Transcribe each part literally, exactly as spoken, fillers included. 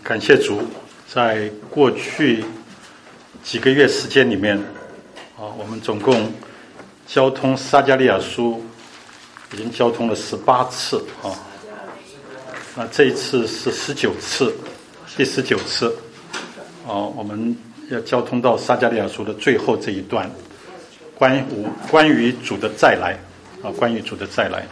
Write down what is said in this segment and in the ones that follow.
感谢主，在过去几个月时间里面，啊，我们总共交通撒迦利亚书已经交通了十八次啊，那这一次是十九次，第十九次，啊，我们要交通到撒迦利亚书的最后这一段，关于关于主的再来啊，关于主的再来。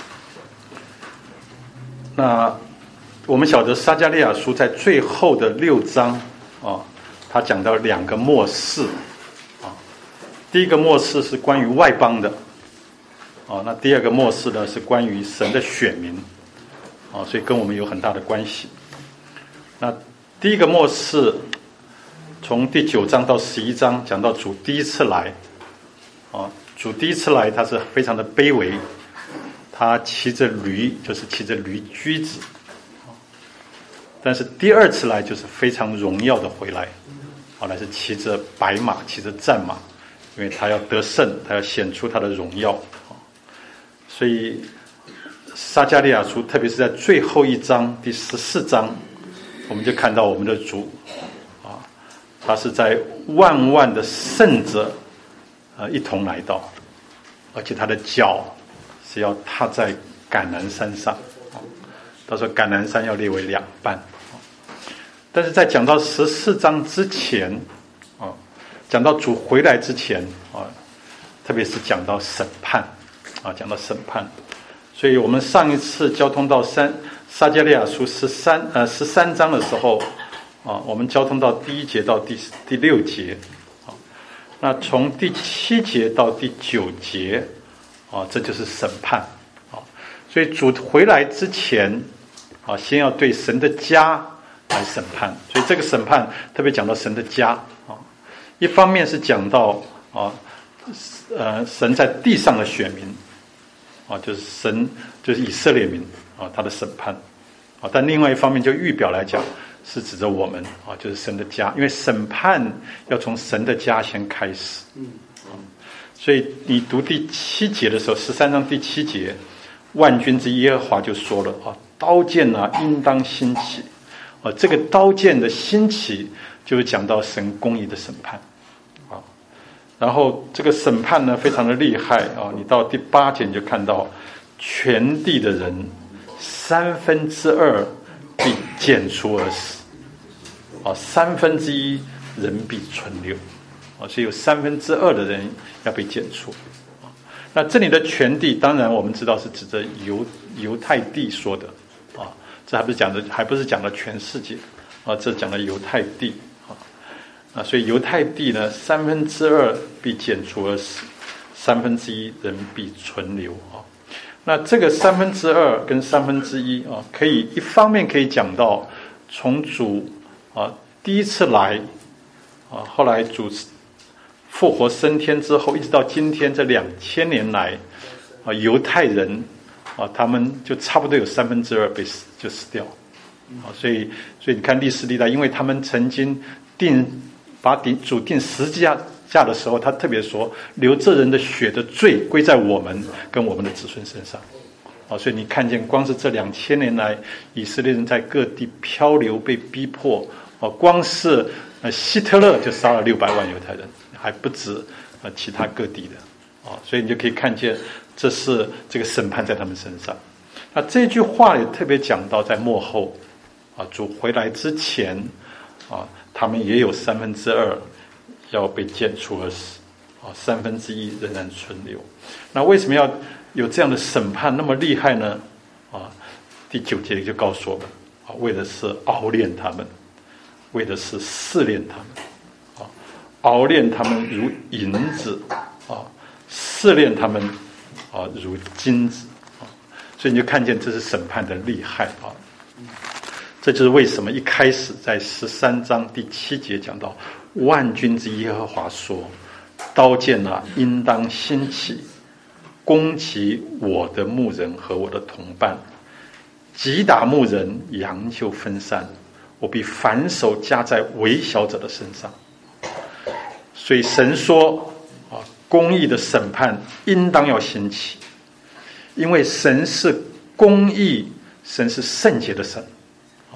那我们晓得撒迦利亚书在最后的六章啊，他讲到两个末世啊。第一个末世是关于外邦的啊，那第二个末世呢是关于神的选民啊，所以跟我们有很大的关系。那第一个末世从第九章到十一章讲到主第一次来啊，主第一次来他是非常的卑微，他骑着驴，就是骑着驴驹子。但是第二次来就是非常荣耀的回来，后来是骑着白马，骑着战马，因为他要得胜，他要显出他的荣耀。所以撒迦利亚书，特别是在最后一章第十四章，我们就看到我们的主啊，他是在万万的圣者啊一同来到，而且他的脚是要踏在橄榄山上。到时候橄榄山要列为两半。但是在讲到十四章之前啊，讲到主回来之前啊，特别是讲到审判啊，讲到审判，所以我们上一次交通到三撒迦利亚书十三呃十三章的时候啊，我们交通到第一节到第第六节啊，那从第七节到第九节啊，这就是审判啊，所以主回来之前啊，先要对神的家来审判，所以这个审判特别讲到神的家啊，一方面是讲到啊，呃，神在地上的选民啊，就是神就是以色列民啊，他的审判啊，但另外一方面就预表来讲，是指着我们啊，就是神的家，因为审判要从神的家先开始，嗯，所以你读第七节的时候，十三章第七节，万军之耶和华就说了啊，刀剑啊，应当兴起。啊，这个刀剑的兴起，就是讲到神公义的审判，啊，然后这个审判呢，非常的厉害啊！你到第八节你就看到，全地的人三分之二必剪除而死，啊，三分之一人必存留，啊，所以有三分之二的人要被剪除，啊，那这里的全地，当然我们知道是指着犹犹太地说的，啊。这还不是讲的，还不是讲的全世界啊！这讲的犹太地啊啊，所以犹太地呢，三分之二必剪除而死，三分之一人必存留啊。那这个三分之二跟三分之一啊，可以一方面可以讲到从主啊第一次来啊，后来主复活升天之后，一直到今天这两千年来啊，犹太人。啊，他们就差不多有三分之二被死就死掉，啊，所以所以你看历史历代，因为他们曾经定把定主定十字架架的时候，他特别说，流这人的血的罪归在我们跟我们的子孙身上，啊，所以你看见光是这两千年来，以色列人在各地漂流被逼迫，啊，光是呃希特勒就杀了六百万犹太人，还不止呃其他各地的，啊，所以你就可以看见。这是这个审判在他们身上。那这句话也特别讲到，在末后啊，主回来之前啊，他们也有三分之二要被剪除而死啊，三分之一仍然存留。那为什么要有这样的审判那么厉害呢？啊，第九节就告诉我们啊，为的是熬炼他们，为的是试炼他们啊，熬炼他们如银子啊，试炼他们。啊，如金子啊，所以你就看见这是审判的厉害啊。这就是为什么一开始在十三章第七节讲到万军之耶和华说：“刀剑啊，应当兴起，攻击我的牧人和我的同伴，击打牧人，羊就分散，我必反手加在微小者的身上。”所以神说。公义的审判应当要兴起，因为神是公义，神是圣洁的神，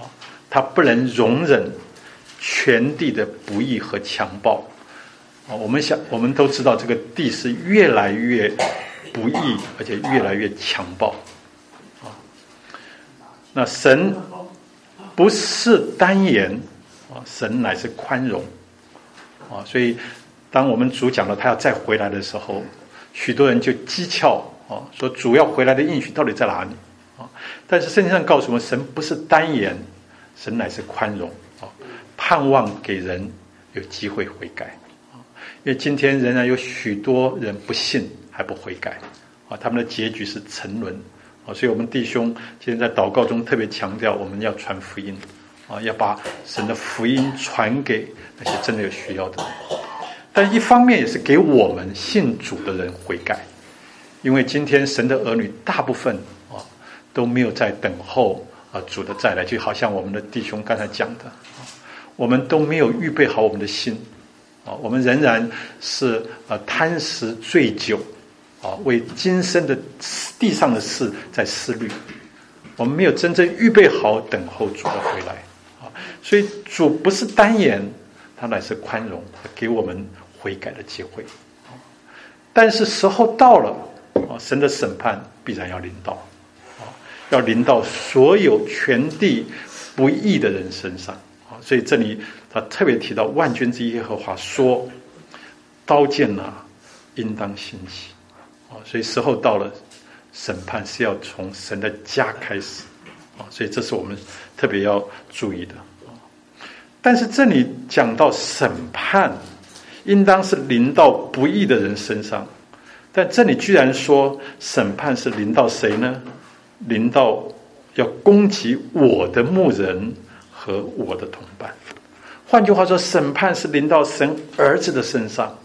他不能容忍全地的不义和强暴。啊，我们想，我们都知道这个地是越来越不义，而且越来越强暴。啊，那神不是单言，啊，神乃是宽容。啊，所以当我们主讲了他要再回来的时候，许多人就讥诮啊，说主要回来的应许到底在哪里？啊，但是圣经上告诉我们，神不是单言，神乃是宽容。啊，盼望给人有机会悔改。因为今天仍然有许多人不信还不悔改，啊，他们的结局是沉沦，啊，所以我们弟兄今天在祷告中特别强调，我们要传福音，啊，要把神的福音传给那些真的有需要的人。但一方面也是给我们信主的人悔改，因为今天神的儿女大部分啊都没有在等候啊主的再来，就好像我们的弟兄刚才讲的，啊，我们都没有预备好我们的心。啊，我们仍然是呃贪食醉酒，啊，为今生的地上的事在思虑，我们没有真正预备好等候主的回来，啊，所以主不是单言，他乃是宽容，给我们悔改的机会。但是时候到了，啊，神的审判必然要临到，啊，要临到所有全地不义的人身上。所以这里他特别提到万军之耶和华说，刀剑啊应当兴起，所以时候到了，审判是要从神的家开始，所以这是我们特别要注意的。但是这里讲到审判应当是临到不义的人身上，但这里居然说审判是临到谁呢？临到要攻击我的牧人和我的同伴。换句话说，审判是临到神儿子的身上。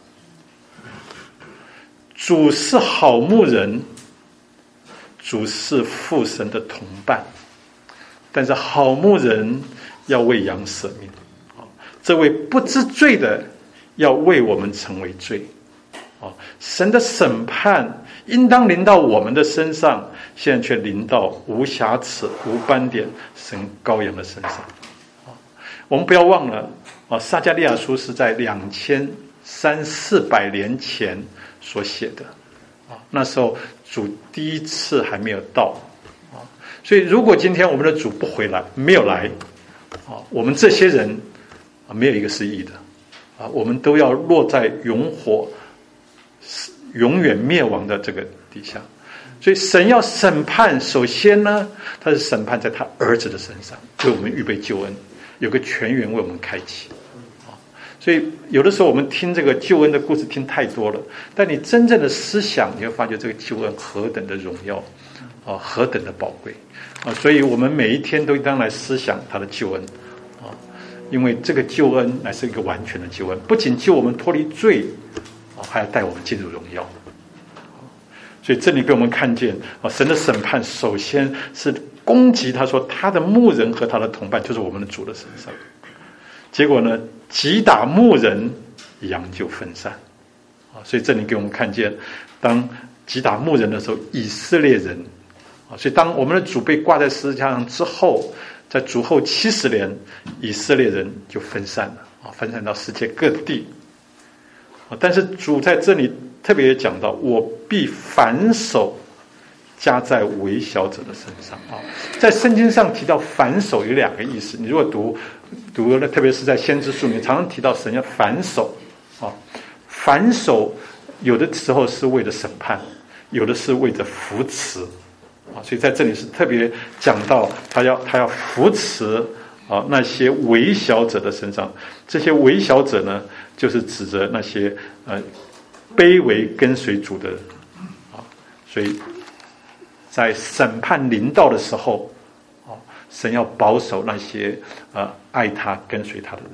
主是好牧人，主是父神的同伴，但是好牧人要为羊舍命，这位不知罪的要为我们成为罪。神的审判应当临到我们的身上，现在却临到无瑕疵无斑点神羔羊的身上。我们不要忘了，啊，撒迦利亚书是在两千三四百年前所写的，啊，那时候主第一次还没有到，啊，所以如果今天我们的主不回来，没有来，啊，我们这些人啊，没有一个是义的，啊，我们都要落在永火、永远灭亡的这个底下。所以神要审判，首先呢，他是审判在他儿子的身上，为我们预备救恩。有个泉源为我们开启，所以有的时候我们听这个救恩的故事听太多了，但你真正的思想，你会发觉这个救恩何等的荣耀，啊，何等的宝贵啊！所以我们每一天都应当来思想他的救恩啊，因为这个救恩乃是一个完全的救恩，不仅救我们脱离罪啊，还要带我们进入荣耀。所以这里给我们看见啊，神的审判首先是攻击他说他的牧人和他的同伴，就是我们的主的身上。结果呢，击打牧人，羊就分散啊。所以这里给我们看见，当击打牧人的时候，以色列人啊，所以当我们的主被挂在十字架上之后，在主后七十年，以色列人就分散了啊，分散到世界各地啊。但是主在这里特别讲到，我必反手加在微小者的身上啊。在圣经上提到反手有两个意思，你如果读读了，特别是在先知书里面常常提到神要反手啊。反手有的时候是为了审判，有的是为着扶持啊。所以在这里是特别讲到他要他要扶持啊那些微小者的身上。这些微小者呢，就是指着那些呃卑微跟随主的人啊。所以在审判临到的时候，啊，神要保守那些呃爱他跟随他的人。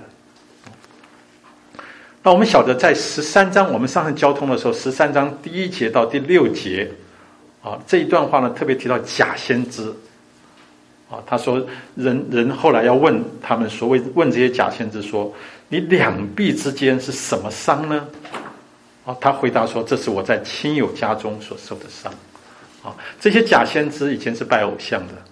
那我们晓得，在十三章我们上次交通的时候，十三章第一节到第六节，啊，这一段话呢特别提到假先知，啊，他说人人后来要问他们，所谓问这些假先知说，你两臂之间是什么伤呢？啊，他回答说，这是我在亲友家中所受的伤。啊，这些假先知以前是拜偶像的，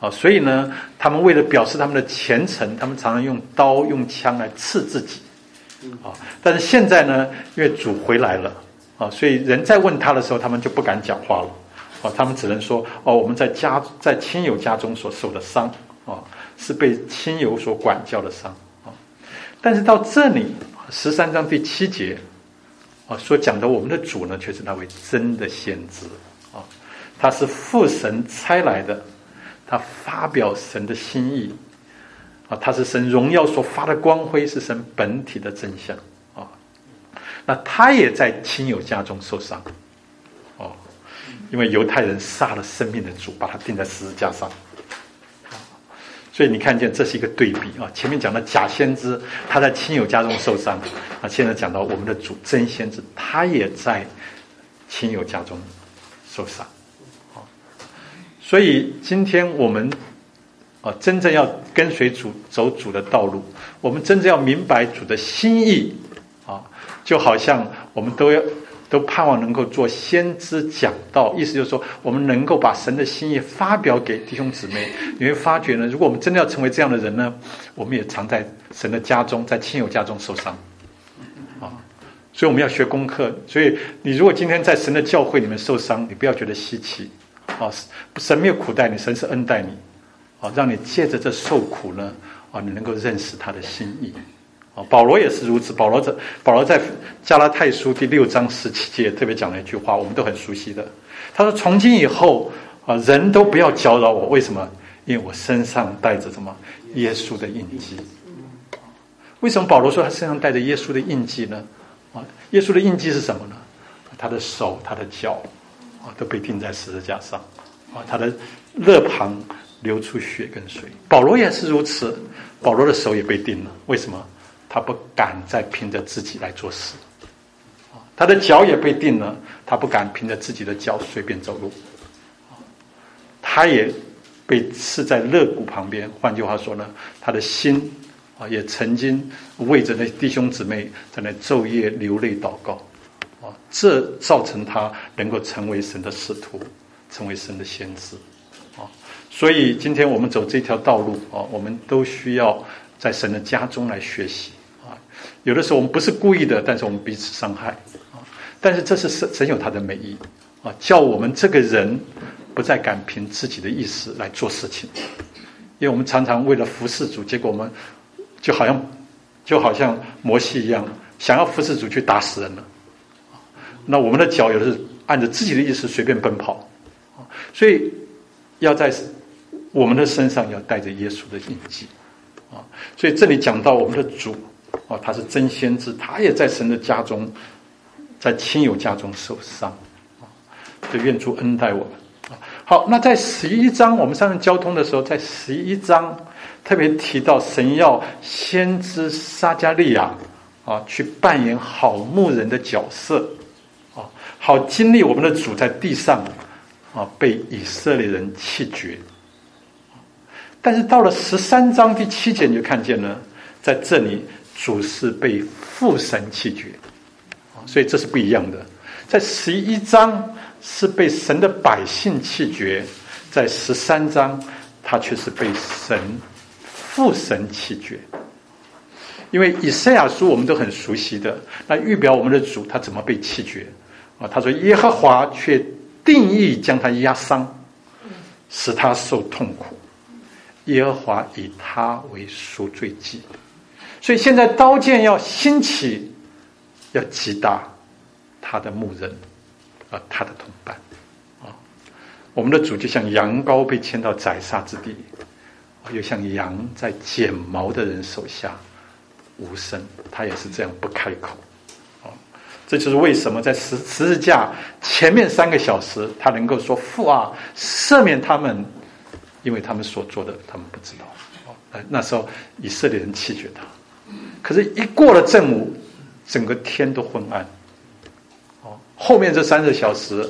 啊，所以呢，他们为了表示他们的虔诚，他们常常用刀用枪来刺自己，啊，但是现在呢，因为主回来了，啊，所以人在问他的时候，他们就不敢讲话了，啊，他们只能说，哦，我们在家在亲友家中所受的伤，啊，是被亲友所管教的伤，啊，但是到这里十三章第七节，啊，所讲的我们的主呢，却是那位真的先知，啊，他是父神差来的。他发表神的心意啊，他是神荣耀所发的光辉，是神本体的真相啊。那他也在亲友家中受伤哦，因为犹太人杀了生命的主，把他钉在十字架上。所以你看见这是一个对比啊。前面讲的假先知他在亲友家中受伤啊，现在讲到我们的主真先知，他也在亲友家中受伤。所以今天我们啊，真正要跟随主走主的道路，我们真正要明白主的心意啊，就好像我们都要都盼望能够做先知讲道，意思就是说，我们能够把神的心意发表给弟兄姊妹。你会发觉呢，如果我们真的要成为这样的人呢，我们也常在神的家中，在亲友家中受伤啊。所以我们要学功课。所以你如果今天在神的教会里面受伤，你不要觉得稀奇。啊，神没有苦待你，神是恩待你，啊，让你借着这受苦呢，啊，你能够认识他的心意。啊，保罗也是如此。保罗在保罗在加拉太书第六章十七节特别讲了一句话，我们都很熟悉的。他说：“从今以后啊，人都不要搅扰我，为什么？因为我身上带着什么？耶稣的印记。”为什么保罗说他身上带着耶稣的印记呢？啊，耶稣的印记是什么呢？他的手，他的脚。啊，都被钉在十字架上，啊，他的肋旁流出血跟水。保罗也是如此，保罗的手也被钉了。为什么？他不敢再凭着自己来做事。啊，他的脚也被钉了，他不敢凭着自己的脚随便走路。啊，他也被刺在肋骨旁边。换句话说呢，他的心啊，也曾经为着那弟兄姊妹在那昼夜流泪祷告。啊，这造成他能够成为神的使徒，成为神的先知。啊，所以今天我们走这条道路啊，我们都需要在神的家中来学习。啊，有的时候我们不是故意的，但是我们彼此伤害。啊，但是这是神神有他的美意。啊，叫我们这个人不再敢凭自己的意思来做事情，因为我们常常为了服侍主，结果我们就好像就好像摩西一样，想要服侍主去打死人了。那我们的脚有的是按着自己的意思随便奔跑，所以要在我们的身上要带着耶稣的印记啊。所以这里讲到我们的主啊，他是真先知，他也在神的家中，在亲友家中受伤啊。就愿主恩待我们啊。好，那在十一章我们上次交通的时候，在十一章特别提到神要先知撒迦利亚啊去扮演好牧人的角色。啊，好经历我们的主在地上啊被以色列人弃绝，但是到了十三章第七节，你就看见了，在这里主是被父神弃绝，所以这是不一样的。在十一章是被神的百姓弃绝，在十三章他却是被神父神弃绝。因为以赛亚书我们都很熟悉的，那预表我们的主他怎么被弃绝啊？他说耶和华却定义将他压伤，使他受痛苦，耶和华以他为赎罪祭。所以现在刀剑要兴起，要击打他的牧人啊，他的同伴啊。我们的主就像羊羔被牵到宰杀之地，又像羊在剪毛的人手下无声，他也是这样不开口。这就是为什么在十十字架前面三个小时，他能够说父啊，赦免他们，因为他们所做的他们不知道。那时候以色列人弃绝他，可是一过了正午，整个天都昏暗。后面这三个小时，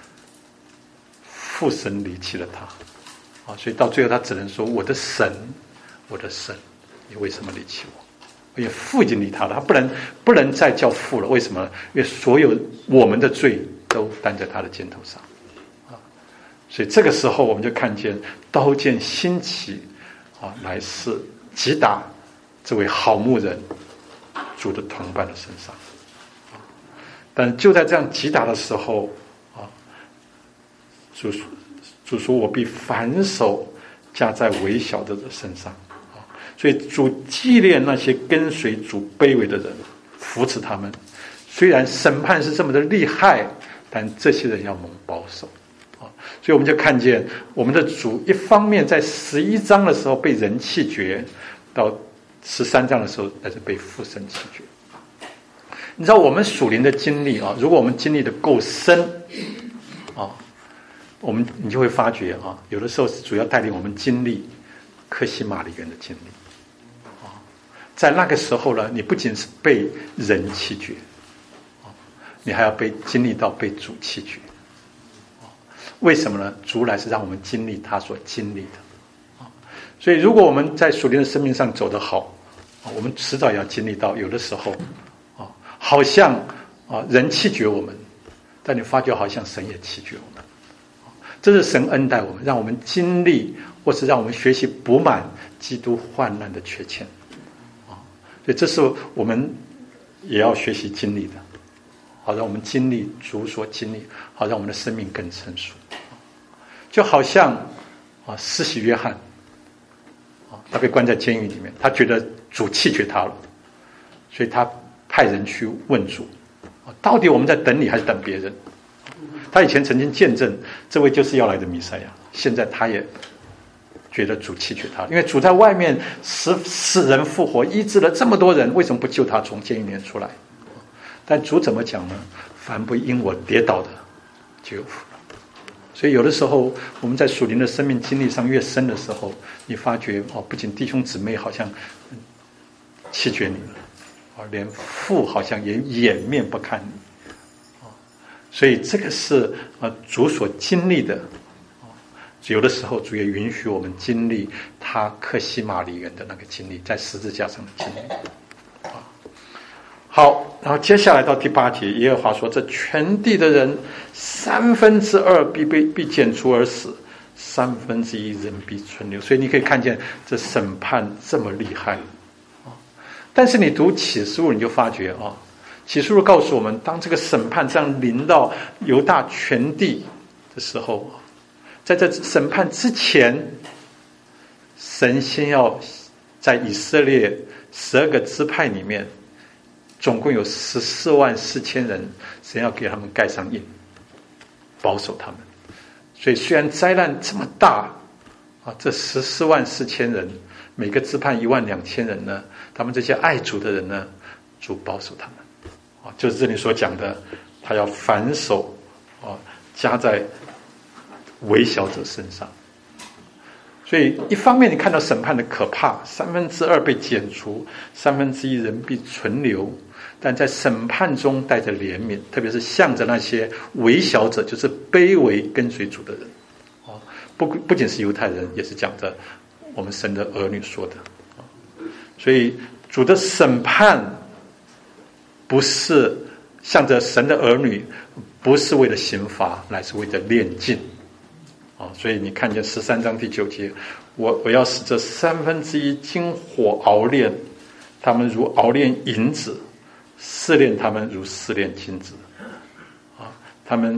父神离弃了他，所以到最后他只能说：我的神，我的神，你为什么离弃我？因为父已经离他了，他不能不能再叫父了。为什么呢？因为所有我们的罪都担在他的肩头上啊！ 所以这个时候我们就看见刀剑兴起啊，来是击打这位好牧人主的同伴的身上。但就在这样击打的时候啊，主主说我必反手加在微小的身上啊，所以主纪念那些跟随主卑微的人，扶持他们。虽然审判是这么的厉害，但这些人要蒙保守啊。所以我们就看见我们的主一方面在十一章的时候被人弃绝，到十三章的时候还是被父神弃绝。你知道我们属灵的经历啊，如果我们经历的够深啊，我们你就会发觉啊，有的时候是主要带领我们经历客西马尼园的经历啊。在那个时候呢，你不仅是被人弃绝啊，你还要被经历到被主弃绝啊。为什么呢？主来是让我们经历他所经历的啊。所以如果我们在属灵的生命上走得好啊，我们迟早也要经历到有的时候好像啊人弃绝我们，但你发觉好像神也弃绝我们。这是神恩待我们，让我们经历或是让我们学习补满基督患难的缺欠啊。所以这是我们也要学习经历的，好让我们经历主所经历，好让我们的生命更成熟。就好像啊施洗约翰啊，他被关在监狱里面，他觉得主弃绝他了，所以他派人去问主，到底我们在等你还是等别人？他以前曾经见证这位就是要来的弥赛亚，现在他也觉得主弃绝他，因为主在外面使死人复活，医治了这么多人，为什么不救他从监狱里面出来？但主怎么讲呢？凡不因我跌倒的就有福了。所以有的时候我们在属灵的生命经历上越深的时候，你发觉哦，不仅弟兄姊妹好像弃绝你了，连父好像也掩面不看你，所以这个是呃主所经历的。有的时候主也允许我们经历他客西马尼园的那个经历，在十字架上的经历。好，然后接下来到第八节，耶和华说：这全地的人三分之二必被必剪除而死，三分之一人必存留。所以你可以看见这审判这么厉害。但是你读启示录，你就发觉啊，启示录告诉我们，当这个审判这样临到犹大全地的时候，在这审判之前，神先要在以色列十二个支派里面，总共有十四万四千人，神要给他们盖上印，保守他们。所以虽然灾难这么大啊，这十四万四千人，每个支派一万两千人呢，他们这些爱主的人呢，主保守他们啊，就是这里所讲的，他要反手啊加在微小者身上。所以一方面你看到审判的可怕，三分之二被剪除，三分之一人必存留，但在审判中带着怜悯，特别是向着那些微小者，就是卑微跟随主的人啊，不不仅是犹太人，也是讲着我们神的儿女说的。所以主的审判不是向着神的儿女，不是为了刑罚，乃是为了炼净啊。所以你看见十三章第九节，我我要使这三分之一经火熬炼，他们如熬炼银子，试炼他们如试炼金子啊，他们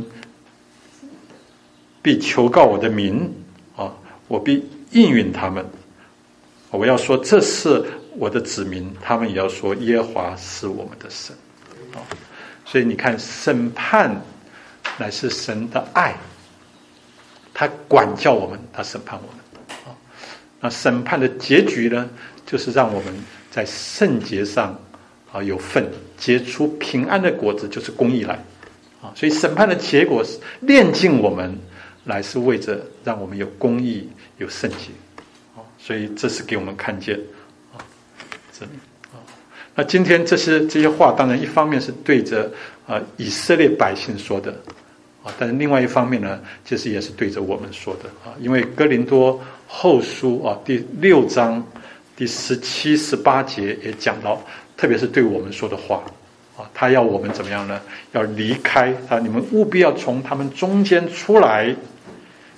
必求告我的名啊，我必应允他们。我要说这是我的子民，他们也要说耶和华是我们的神啊。所以你看，审判乃是神的爱，他管教我们，他审判我们啊。那审判的结局呢，就是让我们在圣洁上啊有份，结出平安的果子，就是公义来啊。所以审判的结果是炼净我们，来是为着让我们有公义、有圣洁啊。所以这是给我们看见啊，这啊。那今天这些这些话，当然一方面是对着啊以色列百姓说的啊，但是另外一方面呢，其实也是对着我们说的啊。因为哥林多后书啊第六章第十七、十八节也讲到，特别是对我们说的话啊，他要我们怎么样呢？要离开啊，你们务必要从他们中间出来，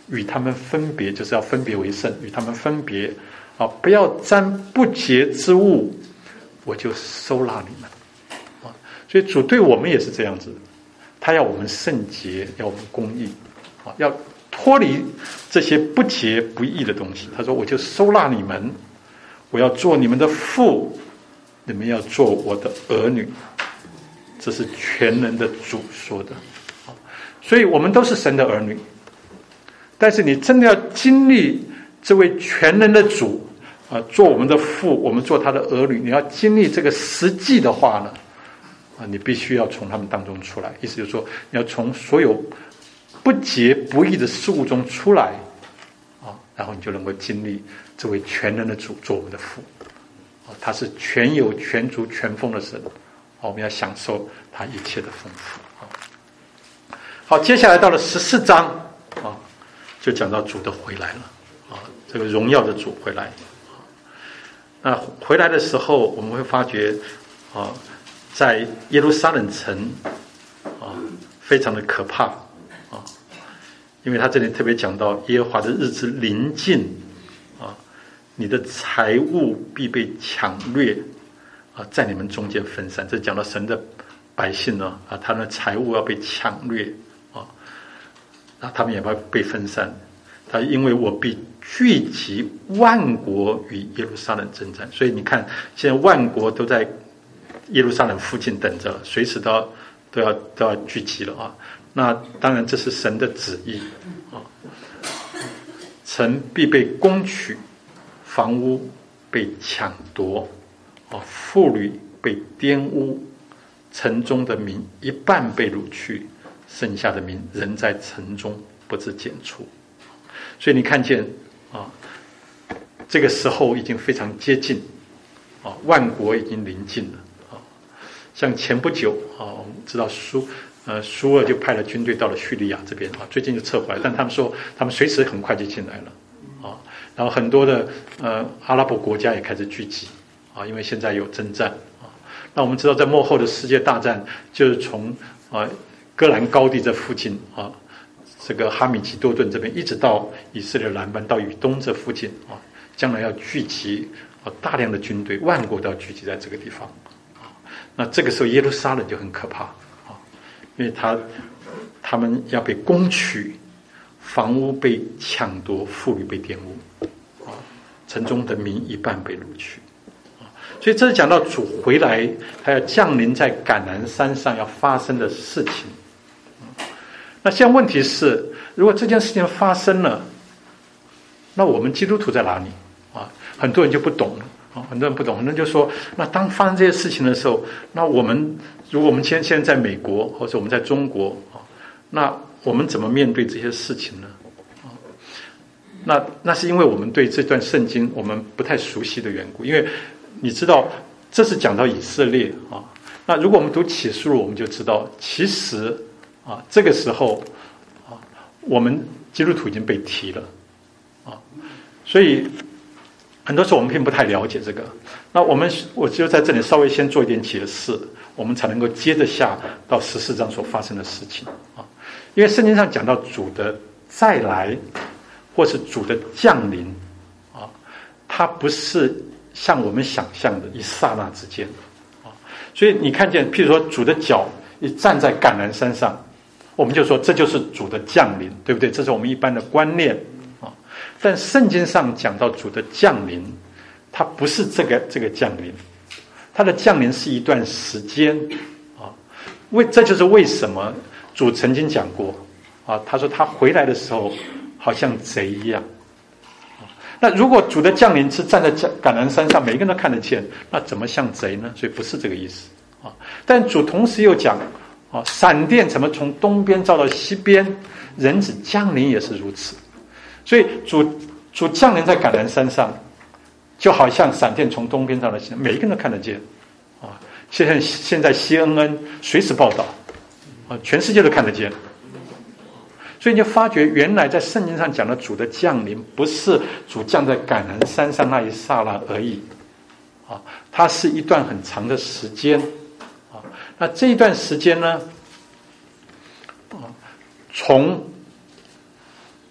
与他们分别，就是要分别为圣，与他们分别啊，不要沾不洁之物，我就收纳你们啊。所以主对我们也是这样子，他要我们圣洁，要我们公义啊，要脱离这些不洁不义的东西。他说：“我就收纳你们，我要做你们的父，你们要做我的儿女。”这是全能的主说的。所以我们都是神的儿女，但是你真的要经历这位全能的主啊，做我们的父，我们做他的儿女，你要经历这个实际的话呢，啊，你必须要从他们当中出来。意思就是说，你要从所有不洁不义的事物中出来啊，然后你就能够经历这位全能的主做我们的父啊，他是全有全足全丰的神啊，我们要享受他一切的丰富啊。好，接下来到了十四章啊，就讲到主的回来了啊，这个荣耀的主回来。那回来的时候，我们会发觉啊，在耶路撒冷城啊，非常的可怕啊，因为他这里特别讲到耶和华的日子临近啊，你的财物必被抢掠啊，在你们中间分散。这讲到神的百姓呢啊，他的财物要被抢掠啊，那他们也要被分散。他因为我必聚集万国与耶路撒冷征战，所以你看，现在万国都在耶路撒冷附近等着，随时都要都要都要聚集了啊。那当然这是神的旨意啊。城必被攻取，房屋被抢夺，啊，妇女被玷污，城中的民一半被掳去，剩下的民仍在城中不知剪除。所以你看见啊，这个时候已经非常接近啊，万国已经临近了啊。像前不久啊，我们知道苏呃苏俄就派了军队到了叙利亚这边啊，最近就撤回来，但他们说他们随时很快就进来了啊。然后很多的呃阿拉伯国家也开始聚集啊，因为现在有征战啊。那我们知道，在末后的世界大战就是从啊戈兰高地这附近啊。这个哈米吉多顿这边一直到以色列南端到以东这附近啊，将来要聚集啊大量的军队，万国都要聚集在这个地方啊。那这个时候耶路撒冷就很可怕啊，因为他他们要被攻取，房屋被抢夺，妇女被玷污啊，城中的民一半被掳去啊。所以这是讲到主回来，他要降临在橄榄山上要发生的事情。那现在问题是，如果这件事情发生了，那我们基督徒在哪里啊？很多人就不懂了啊，很多人不懂，很多人就说，那当发生这些事情的时候，那我们如果我们现现在在美国或者我们在中国啊，那我们怎么面对这些事情呢？啊，那那是因为我们对这段圣经我们不太熟悉的缘故，因为你知道这是讲到以色列啊，那如果我们读启示录，我们就知道其实。啊，这个时候啊，我们基督徒已经被提了啊，所以很多时候我们并不太了解这个。那我们我就在这里稍微先做一点解释，我们才能够接着下到十四章所发生的事情啊。因为圣经上讲到主的再来，或是主的降临啊，它不是像我们想象的一刹那之间啊。所以你看见，譬如说主的脚一站在橄榄山上。我们就说这就是主的降临，对不对？这是我们一般的观念啊。但圣经上讲到主的降临，它不是这个这个降临，它的降临是一段时间啊。为这就是为什么主曾经讲过啊，他说他回来的时候好像贼一样啊。那如果主的降临是站在橄榄山上，每一个人都看得见，那怎么像贼呢？所以不是这个意思啊。但主同时又讲。啊，闪电怎么从东边照到西边？人子降临也是如此。所以主主降临在橄榄山上，就好像闪电从东边照到西边，每一个人都看得见。啊，现在现在 C N N 随时报道，啊，全世界都看得见。所以你就发觉，原来在圣经上讲的主的降临，不是主降在橄榄山上那一刹那而已。啊，它是一段很长的时间。那这一段时间呢，从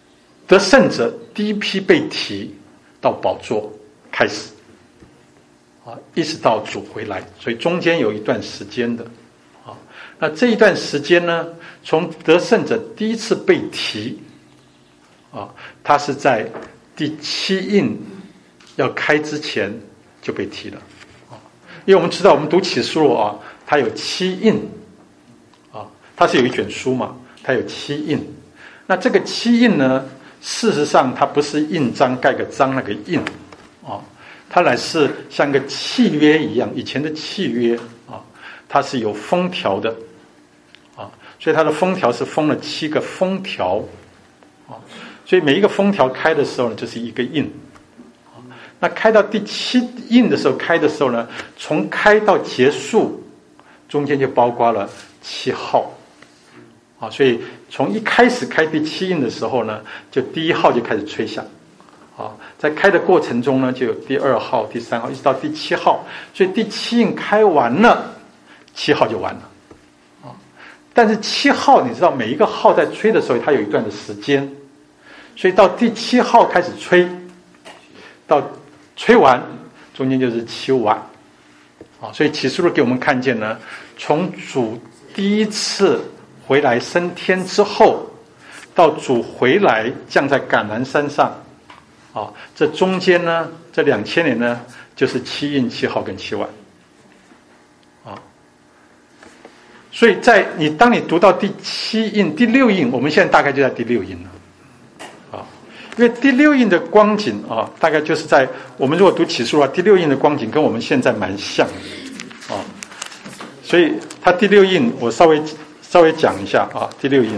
得胜者第一批被提到宝座开始，啊，一直到主回来，所以中间有一段时间的，啊，那这一段时间呢，从得胜者第一次被提，啊，他是在第七印要开之前就被提了，啊，因为我们知道我们读启示录啊，它有七印，啊，它是有一卷书嘛，它有七印，那这个七印呢？事实上，它不是印章盖个章那个印，啊，它乃是像个契约一样，以前的契约啊，它是有封条的，啊，所以它的封条是封了七个封条，啊，所以每一个封条开的时候呢，就是一个印，啊，那开到第七印的时候，开的时候呢，从开到结束，中间就包括了七号。啊，所以从一开始开第七印的时候呢，就第一号就开始吹响，啊，在开的过程中呢，就有第二号、第三号，一直到第七号，所以第七印开完了，七号就完了，啊，但是七号你知道每一个号在吹的时候，它有一段的时间，所以到第七号开始吹，到吹完中间就是七晚，啊，所以启示录给我们看见呢，从主第一次回来升天之后，到主回来降在橄榄山上，啊，这中间呢，这两千年呢，就是七印、七号跟七晚，啊，所以在你当你读到第七印、第六印，我们现在大概就在第六印了，啊，因为第六印的光景啊，大概就是在我们如果读启示录啊，第六印的光景跟我们现在蛮像的，啊，所以它第六印我稍微。稍微讲一下啊，第六印，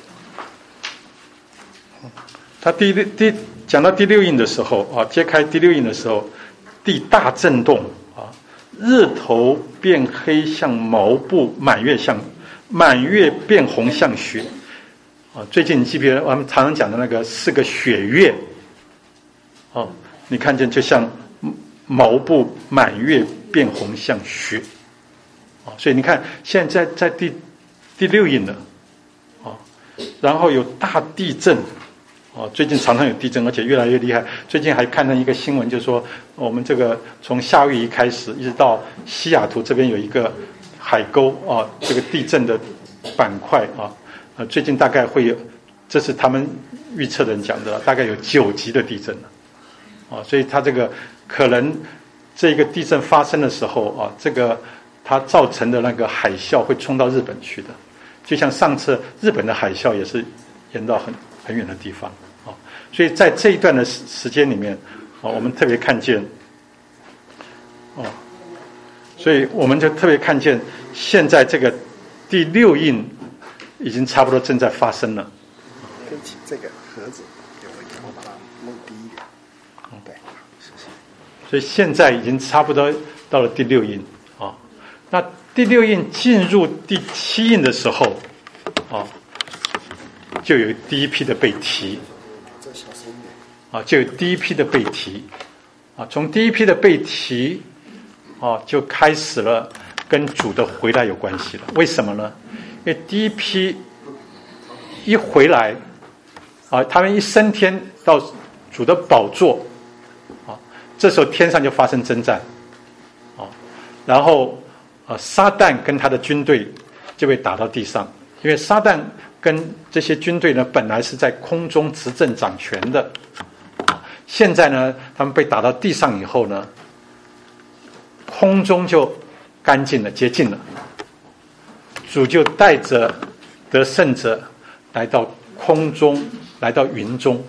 他第第讲到第六印的时候啊，揭开第六印的时候，地大震动啊，日头变黑像毛布，满月像满月变红像雪啊。最近你记不记得我们常常讲的那个四个血月？哦，你看见就像毛布满月变红像雪啊，所以你看现在在第。第六印了，啊，然后有大地震，啊，最近常常有地震，而且越来越厉害。最近还看到一个新闻，就是说我们这个从夏威夷开始，一直到西雅图这边有一个海沟啊，这个地震的板块啊，呃，最近大概会有，这是他们预测的人讲的，大概有九级的地震了，啊，所以它这个可能这个地震发生的时候啊，这个它造成的那个海啸会冲到日本去的。就像上次日本的海啸也是延到很很远的地方啊，所以在这一段的时时间里面啊，我们特别看见啊，所以我们就特别看见现在这个第六印已经差不多正在发生了。 跟起这个盒子，我把它弄低一点。对，谢谢。 所以现在已经差不多到了第六印啊，那。第六印进入第七印的时候，啊，就有第一批的被提，啊，就有第一批的被提，啊，从第一批的被提，啊，就开始了跟主的回来有关系了。为什么呢？因为第一批一回来，啊，他们一升天到主的宝座，啊，这时候天上就发生征战，啊，然后。啊，撒旦跟他的军队就被打到地上，因为撒旦跟这些军队呢，本来是在空中执政掌权的，现在呢，他们被打到地上以后呢，空中就干净了，洁净了，主就带着得胜者来到空中，来到云中。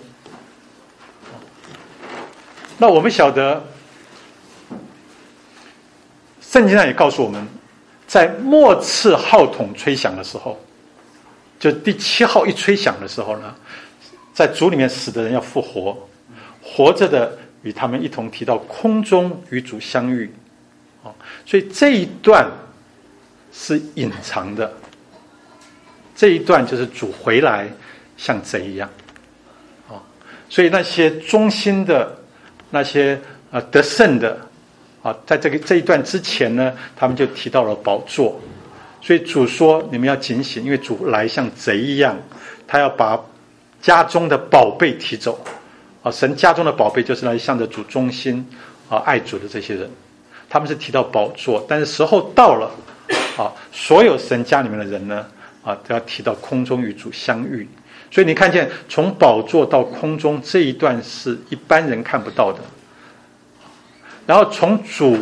那我们晓得。圣经上也告诉我们，在末次号筒吹响的时候，就第七号一吹响的时候呢，在主里面死的人要复活，活着的与他们一同提到空中与主相遇，啊，所以这一段是隐藏的，这一段就是主回来像贼一样，啊，所以那些忠心的，那些呃得胜的。啊，在这个这一段之前呢，他们就提到了宝座，所以主说你们要警醒，因为主来像贼一样，他要把家中的宝贝提走啊。神家中的宝贝就是那些向着主忠心啊爱主的这些人，他们是提到宝座，但是时候到了啊，所有神家里面的人呢啊都要提到空中与主相遇。所以你看见从宝座到空中这一段是一般人看不到的，然后从主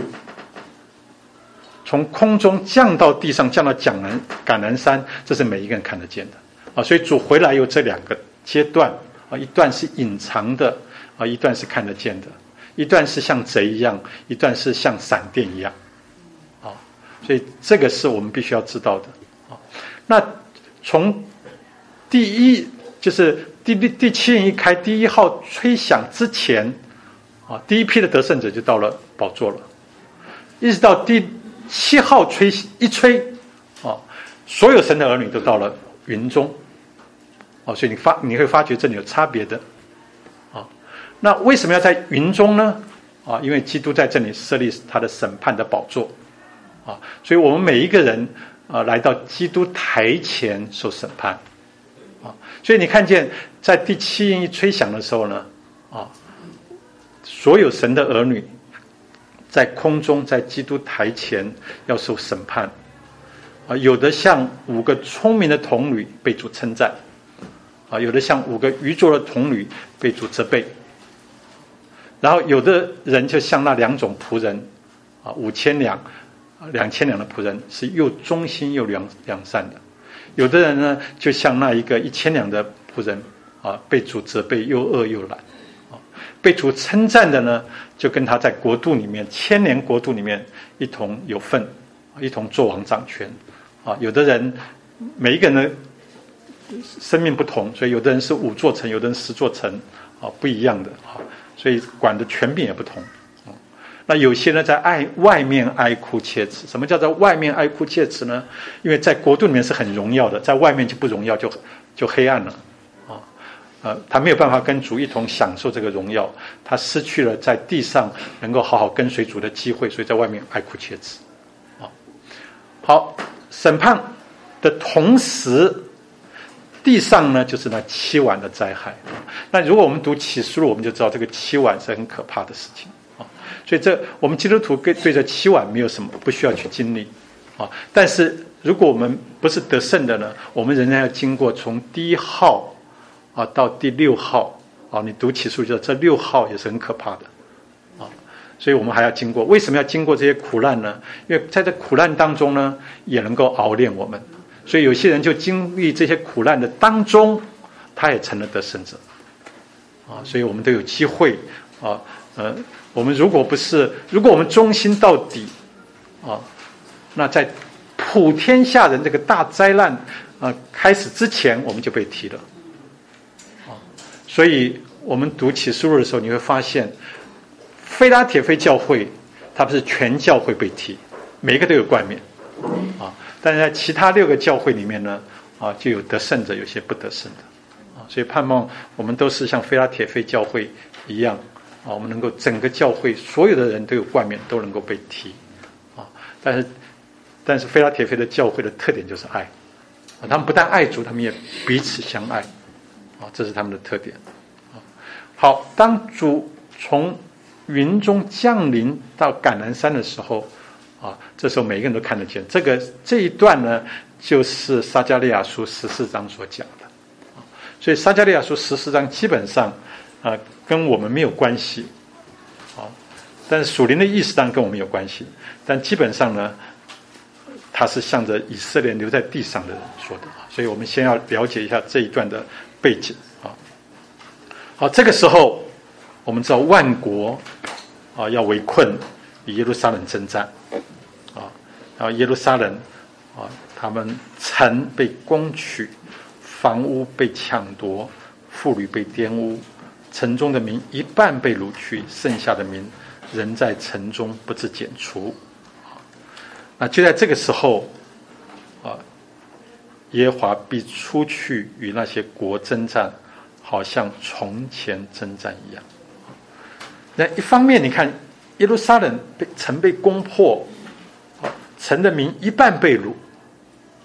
从空中降到地上，降到橄榄橄榄山，这是每一个人看得见的啊。所以主回来有这两个阶段啊，一段是隐藏的啊，一段是看得见的，一段是像贼一样，一段是像闪电一样啊。所以这个是我们必须要知道的啊。那从第一就是第第七印一开，第一号吹响之前啊，第一批的得胜者就到了宝座了，一直到第七号吹一吹啊，所有神的儿女都到了云中啊，所以你发你会发觉这里有差别的啊。那为什么要在云中呢？啊，因为基督在这里设立他的审判的宝座啊，所以我们每一个人啊来到基督台前受审判啊。所以你看见在第七印一吹响的时候呢啊，所有神的儿女在空中，在基督台前要受审判啊，有的像五个聪明的童女被主称赞啊，有的像五个愚拙的童女被主责备，然后有的人就像那两种仆人啊，五千两、两千两的仆人是又忠心又良良善的，有的人呢就像那一个一千两的仆人啊，被主责备又恶又懒啊，被主称赞的呢，就跟他在国度里面千年国度里面一同有份，一同作王掌权啊。有的人每一个人的生命不同，所以有的人是五座城，有的人十座城啊，不一样的啊，所以管的权柄也不同啊。那有些呢在爱外面哀哭切齿，什么叫做外面哀哭切齿呢？因为在国度里面是很荣耀的，在外面就不荣耀，就就黑暗了啊。呃，他没有办法跟主一同享受这个荣耀，他失去了在地上能够好好跟随主的机会，所以在外面哀哭切齿啊。好，审判的同时，地上呢就是那七碗的灾害。那如果我们读启示录，我们就知道这个七碗是很可怕的事情啊。所以这我们基督徒对这七碗没有什么不需要去经历啊。但是如果我们不是得胜的呢，我们仍然要经过从第一号啊到第六号啊，你读启示录就知道这六号也是很可怕的啊。所以我们还要经过，为什么要经过这些苦难呢？因为在这苦难当中呢，也能够熬炼我们。所以有些人就经历这些苦难的当中，他也成了得胜者啊。所以我们都有机会啊。呃，我们如果不是，如果我们忠心到底啊，那在普天下人这个大灾难啊开始之前，我们就被提了啊。所以我们读启示录的时候，你会发现，非拉铁非教会，它不是全教会被提，每一个都有冠冕啊。但是在其他六个教会里面呢，啊，就有得胜者，有些不得胜的，啊，所以盼望我们都是像非拉铁非教会一样，啊，我们能够整个教会所有的人都有冠冕，都能够被提，啊，但是但是非拉铁非的教会的特点就是爱，啊，他们不但爱主，他们也彼此相爱，啊，这是他们的特点，啊，好，当主从云中降临到橄榄山的时候。啊，这时候每个人都看得见。这个这一段呢，就是撒迦利亚书十四章所讲的。啊，所以撒迦利亚书十四章基本上啊跟我们没有关系，啊，但是属灵的意思当然跟我们有关系。但基本上呢，他是向着以色列留在地上的人说的。所以我们先要了解一下这一段的背景啊。好，这个时候我们知道万国啊要围困与耶路撒冷征战。啊，然后耶路撒冷啊，他们城被攻取，房屋被抢夺，妇女被玷污，城中的民一半被掳去，剩下的民仍在城中不致剪除。啊，那就在这个时候，啊，耶和华必出去与那些国征战，好像从前征战一样。那一方面，你看耶路撒冷被城被攻破。城的民一半被掳，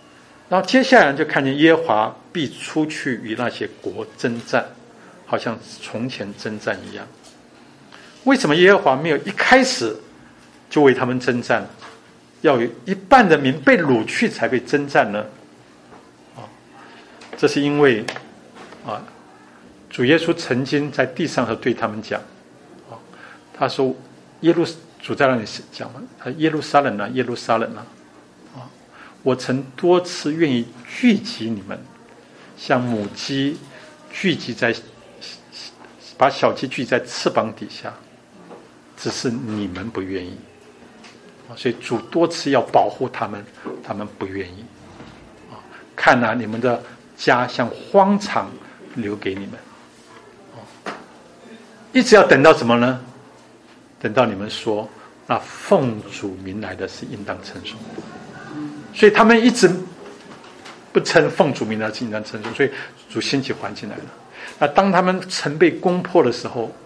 然后接下来就看见耶和华必出去与那些国征战，好像从前征战一样。为什么耶和华没有一开始就为他们征战，要有一半的民被掳去才被征战呢？啊，这是因为啊，主耶稣曾经在地上和对他们讲，啊，他说耶路主在那里讲嘛，他耶路撒冷啊，耶路撒冷啊，啊，我曾多次愿意聚集你们，像母鸡聚集在把小鸡聚集在翅膀底下，只是你们不愿意。所以主多次要保护他们，他们不愿意。看啊，你们的家像荒场留给你们，一直要等到什么呢？等到你们说那奉主名来的是应当称颂。所以他们一直不称奉主名来是应当称颂，所以主兴起环境来了。那当他们城被攻破的时候，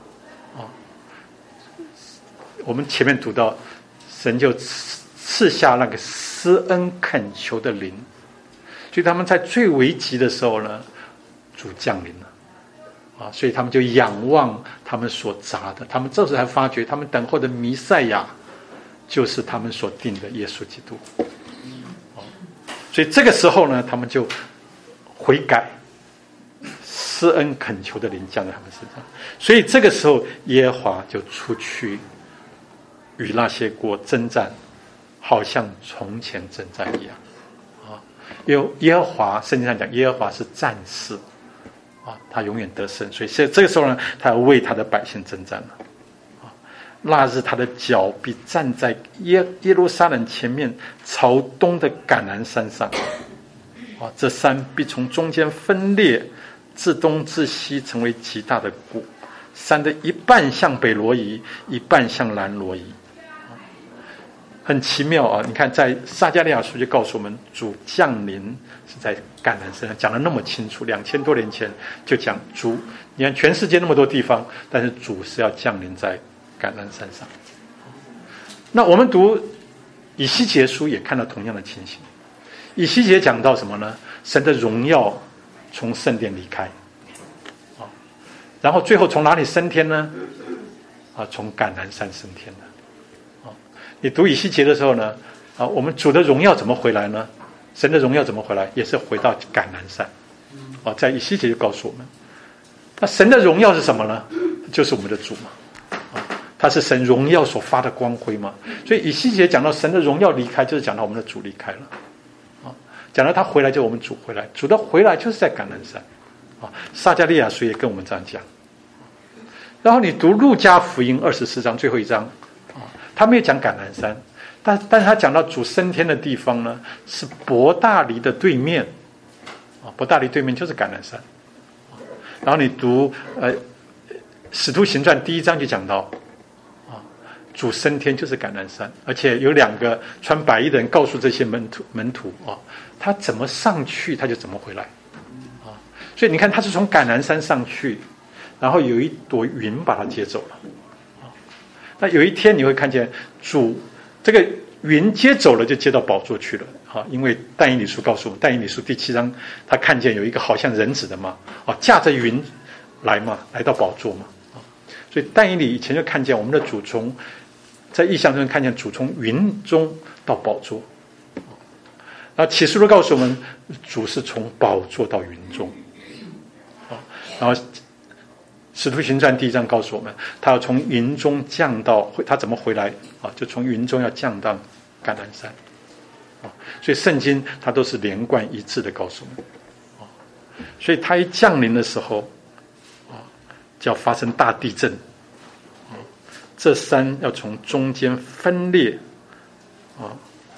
我们前面读到神就赐下那个施恩恳求的灵，所以他们在最危急的时候呢，主降临了啊，所以他们就仰望他们所扎的，他们这时才发觉，他们等候的弥赛亚就是他们所定的耶稣基督。所以这个时候呢，他们就悔改，施恩恳求的灵降在他们身上，所以这个时候耶和华就出去与那些国征战，好像从前征战一样啊！因为耶和华圣经上讲，耶和华是战士啊，他永远得胜，所以这这个时候呢，他要为他的百姓征战了啊！那日他的脚必站在耶耶路撒冷前面朝东的橄榄山上啊，这山必从中间分裂，自东至西成为极大的谷，山的一半向北挪移，一半向南挪移。很奇妙啊！你看，在撒迦利亚书就告诉我们，主降临是在橄榄山上，讲得那么清楚。两千多年前就讲主，你看全世界那么多地方，但是主是要降临在橄榄山上。那我们读以西结书也看到同样的情形。以西结讲到什么呢？神的荣耀从圣殿离开，啊，然后最后从哪里升天呢？啊，从橄榄山升天的。你读以西结的时候呢，啊，我们主的荣耀怎么回来呢？神的荣耀怎么回来？也是回到橄榄山，啊，在以西结就告诉我们，那神的荣耀是什么呢？就是我们的主嘛，啊，他是神荣耀所发的光辉嘛。所以以西结讲到神的荣耀离开，就是讲到我们的主离开了，啊，讲到他回来就我们主回来，主的回来就是在橄榄山，啊，撒迦利亚书也跟我们这样讲。然后你读路加福音二十四章最后一章。他没有讲橄榄山，但但是他讲到主升天的地方呢，是伯大尼的对面，啊，伯大尼对面就是橄榄山。然后你读呃《使徒行传》第一章就讲到，啊，主升天就是橄榄山，而且有两个穿白衣的人告诉这些门徒门徒啊，他怎么上去他就怎么回来，啊，所以你看他是从橄榄山上去，然后有一朵云把他接走了。那有一天你会看见主这个云接走了，就接到宝座去了啊！因为但以理书告诉我们，但以理书第七章，他看见有一个好像人子的嘛，啊，驾着云来嘛，来到宝座嘛，啊，所以但以理以前就看见我们的主从在异象中看见主从云中到宝座，然后启示录告诉我们，主是从宝座到云中，啊，然后。使徒行传第一章告诉我们，他要从云中降到，他怎么回来啊？就从云中要降到橄榄山，啊，所以圣经它都是连贯一致的告诉我们，啊，所以他一降临的时候，啊，就要发生大地震，啊，这山要从中间分裂，啊，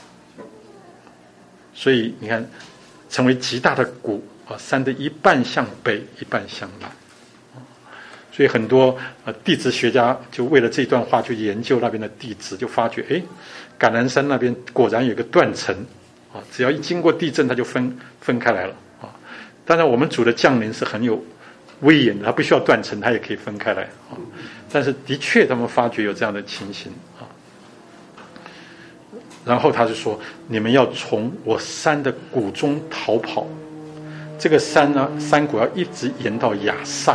所以你看，成为极大的谷，啊，山的一半向北，一半向南。所以很多呃地质学家就为了这段话去研究那边的地质，就发觉，哎，橄榄山那边果然有个断层啊，只要一经过地震，它就分分开来了啊。当然，我们主的降临是很有威严的，它不需要断层，它也可以分开来啊。但是的确，他们发觉有这样的情形啊。 然后他就说：“你们要从我山的谷中逃跑。这个山呢，山谷要一直延到亚萨。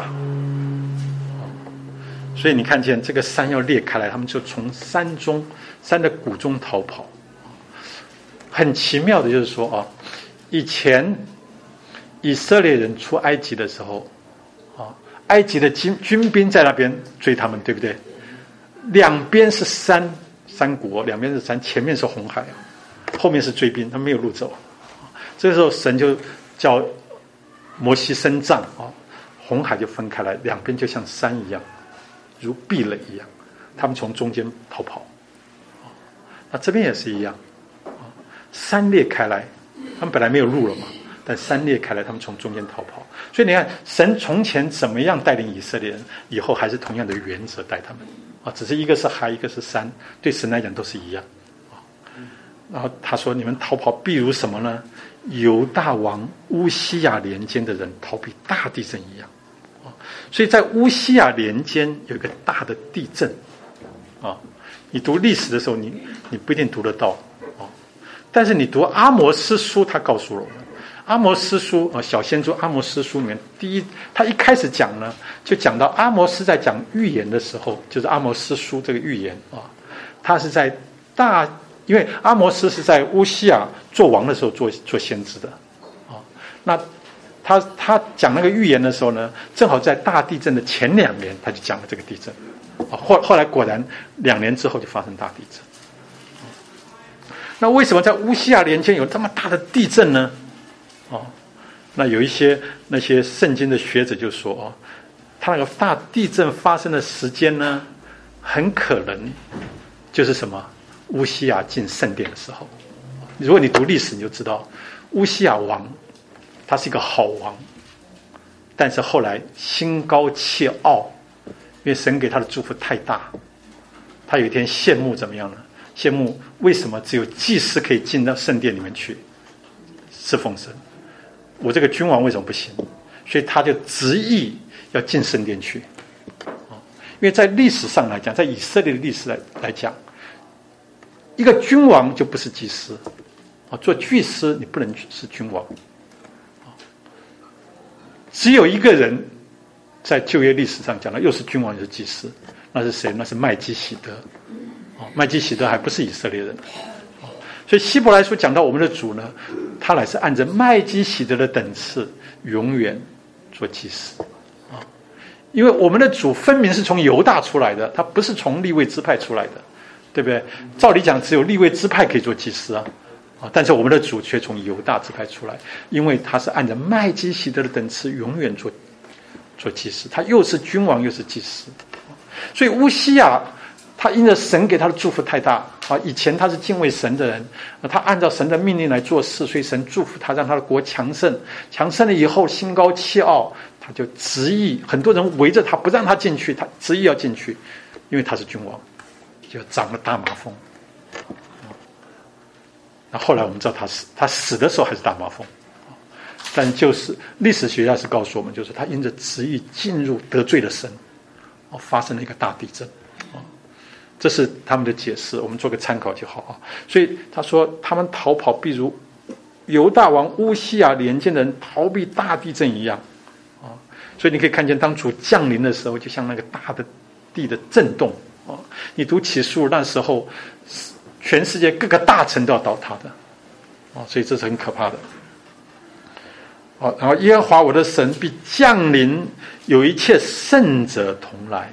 所以你看见这个山要裂开来，他们就从山中、山的谷中逃跑。很奇妙的就是说啊，以前以色列人出埃及的时候，啊，埃及的军军兵在那边追他们，对不对？两边是山。”山谷，两边是山，前面是红海，后面是追兵，他没有路走。这个时候神就叫摩西伸杖啊，红海就分开来，两边就像山一样，如壁垒一样，他们从中间逃跑。那这边也是一样，山裂开来，他们本来没有路了嘛，但山裂开来，他们从中间逃跑。所以你看，神从前怎么样带领以色列人，以后还是同样的原则带他们。啊，只是一个是海，一个是山，对神来讲都是一样。啊，然后他说：“你们逃跑，必如什么呢？犹大王乌西亚年间的人逃避大地震一样。”啊，所以在乌西亚年间有一个大的地震。啊，你读历史的时候，你你不一定读得到。啊，但是你读阿摩司书，他告诉了我们。阿摩司书啊，小先知阿摩司书里面，第一，他一开始讲呢，就讲到阿摩斯在讲预言的时候，就是阿摩司书这个预言啊，他是在大，因为阿摩斯是在乌西亚做王的时候做做先知的啊，那他他讲那个预言的时候呢，正好在大地震的前两年，他就讲了这个地震啊，后后来果然两年之后就发生大地震。那为什么在乌西亚年间有这么大的地震呢？哦，那有一些那些圣经的学者就说哦，他那个大地震发生的时间呢，很可能就是什么乌西亚进圣殿的时候。如果你读历史，你就知道乌西亚王他是一个好王，但是后来心高气傲，因为神给他的祝福太大，他有一天羡慕怎么样呢？羡慕为什么只有祭司可以进到圣殿里面去侍奉神？我这个君王为什么不行？所以他就执意要进圣殿去。因为在历史上来讲，在以色列的历史来来讲，一个君王就不是祭司啊，做祭司你不能是君王。只有一个人在旧约历史上讲的，又是君王又是祭司，那是谁？那是麦基洗德。麦基洗德还不是以色列人。所以希伯来书讲到我们的主呢，他乃是按着麦基洗德的等次，永远做祭司啊。因为我们的主分明是从犹大出来的，他不是从利未支派出来的，对不对？照理讲，只有利未支派可以做祭司啊，啊，但是我们的主却从犹大支派出来，因为他是按着麦基洗德的等次，永远做做祭司，他又是君王又是祭司。所以乌西亚他因着神给他的祝福太大啊，以前他是敬畏神的人，他按照神的命令来做事，所以神祝福他，让他的国强盛。强盛了以后，心高气傲，他就执意，很多人围着他不让他进去，他执意要进去，因为他是君王，就长了大麻风。那后来我们知道他死，他死的时候还是大麻风，但就是历史学家是告诉我们，就是他因着执意进入得罪了神，发生了一个大地震。这是他们的解释，我们做个参考就好啊。所以他说，他们逃跑，必如犹大王乌西亚年间的人逃避大地震一样啊。所以你可以看见，当主降临的时候，就像那个大的地的震动啊。你读启示录那时候，全世界各个大城都要倒塌的啊，所以这是很可怕的。啊，然后耶和华我的神必降临，有一切圣者同来。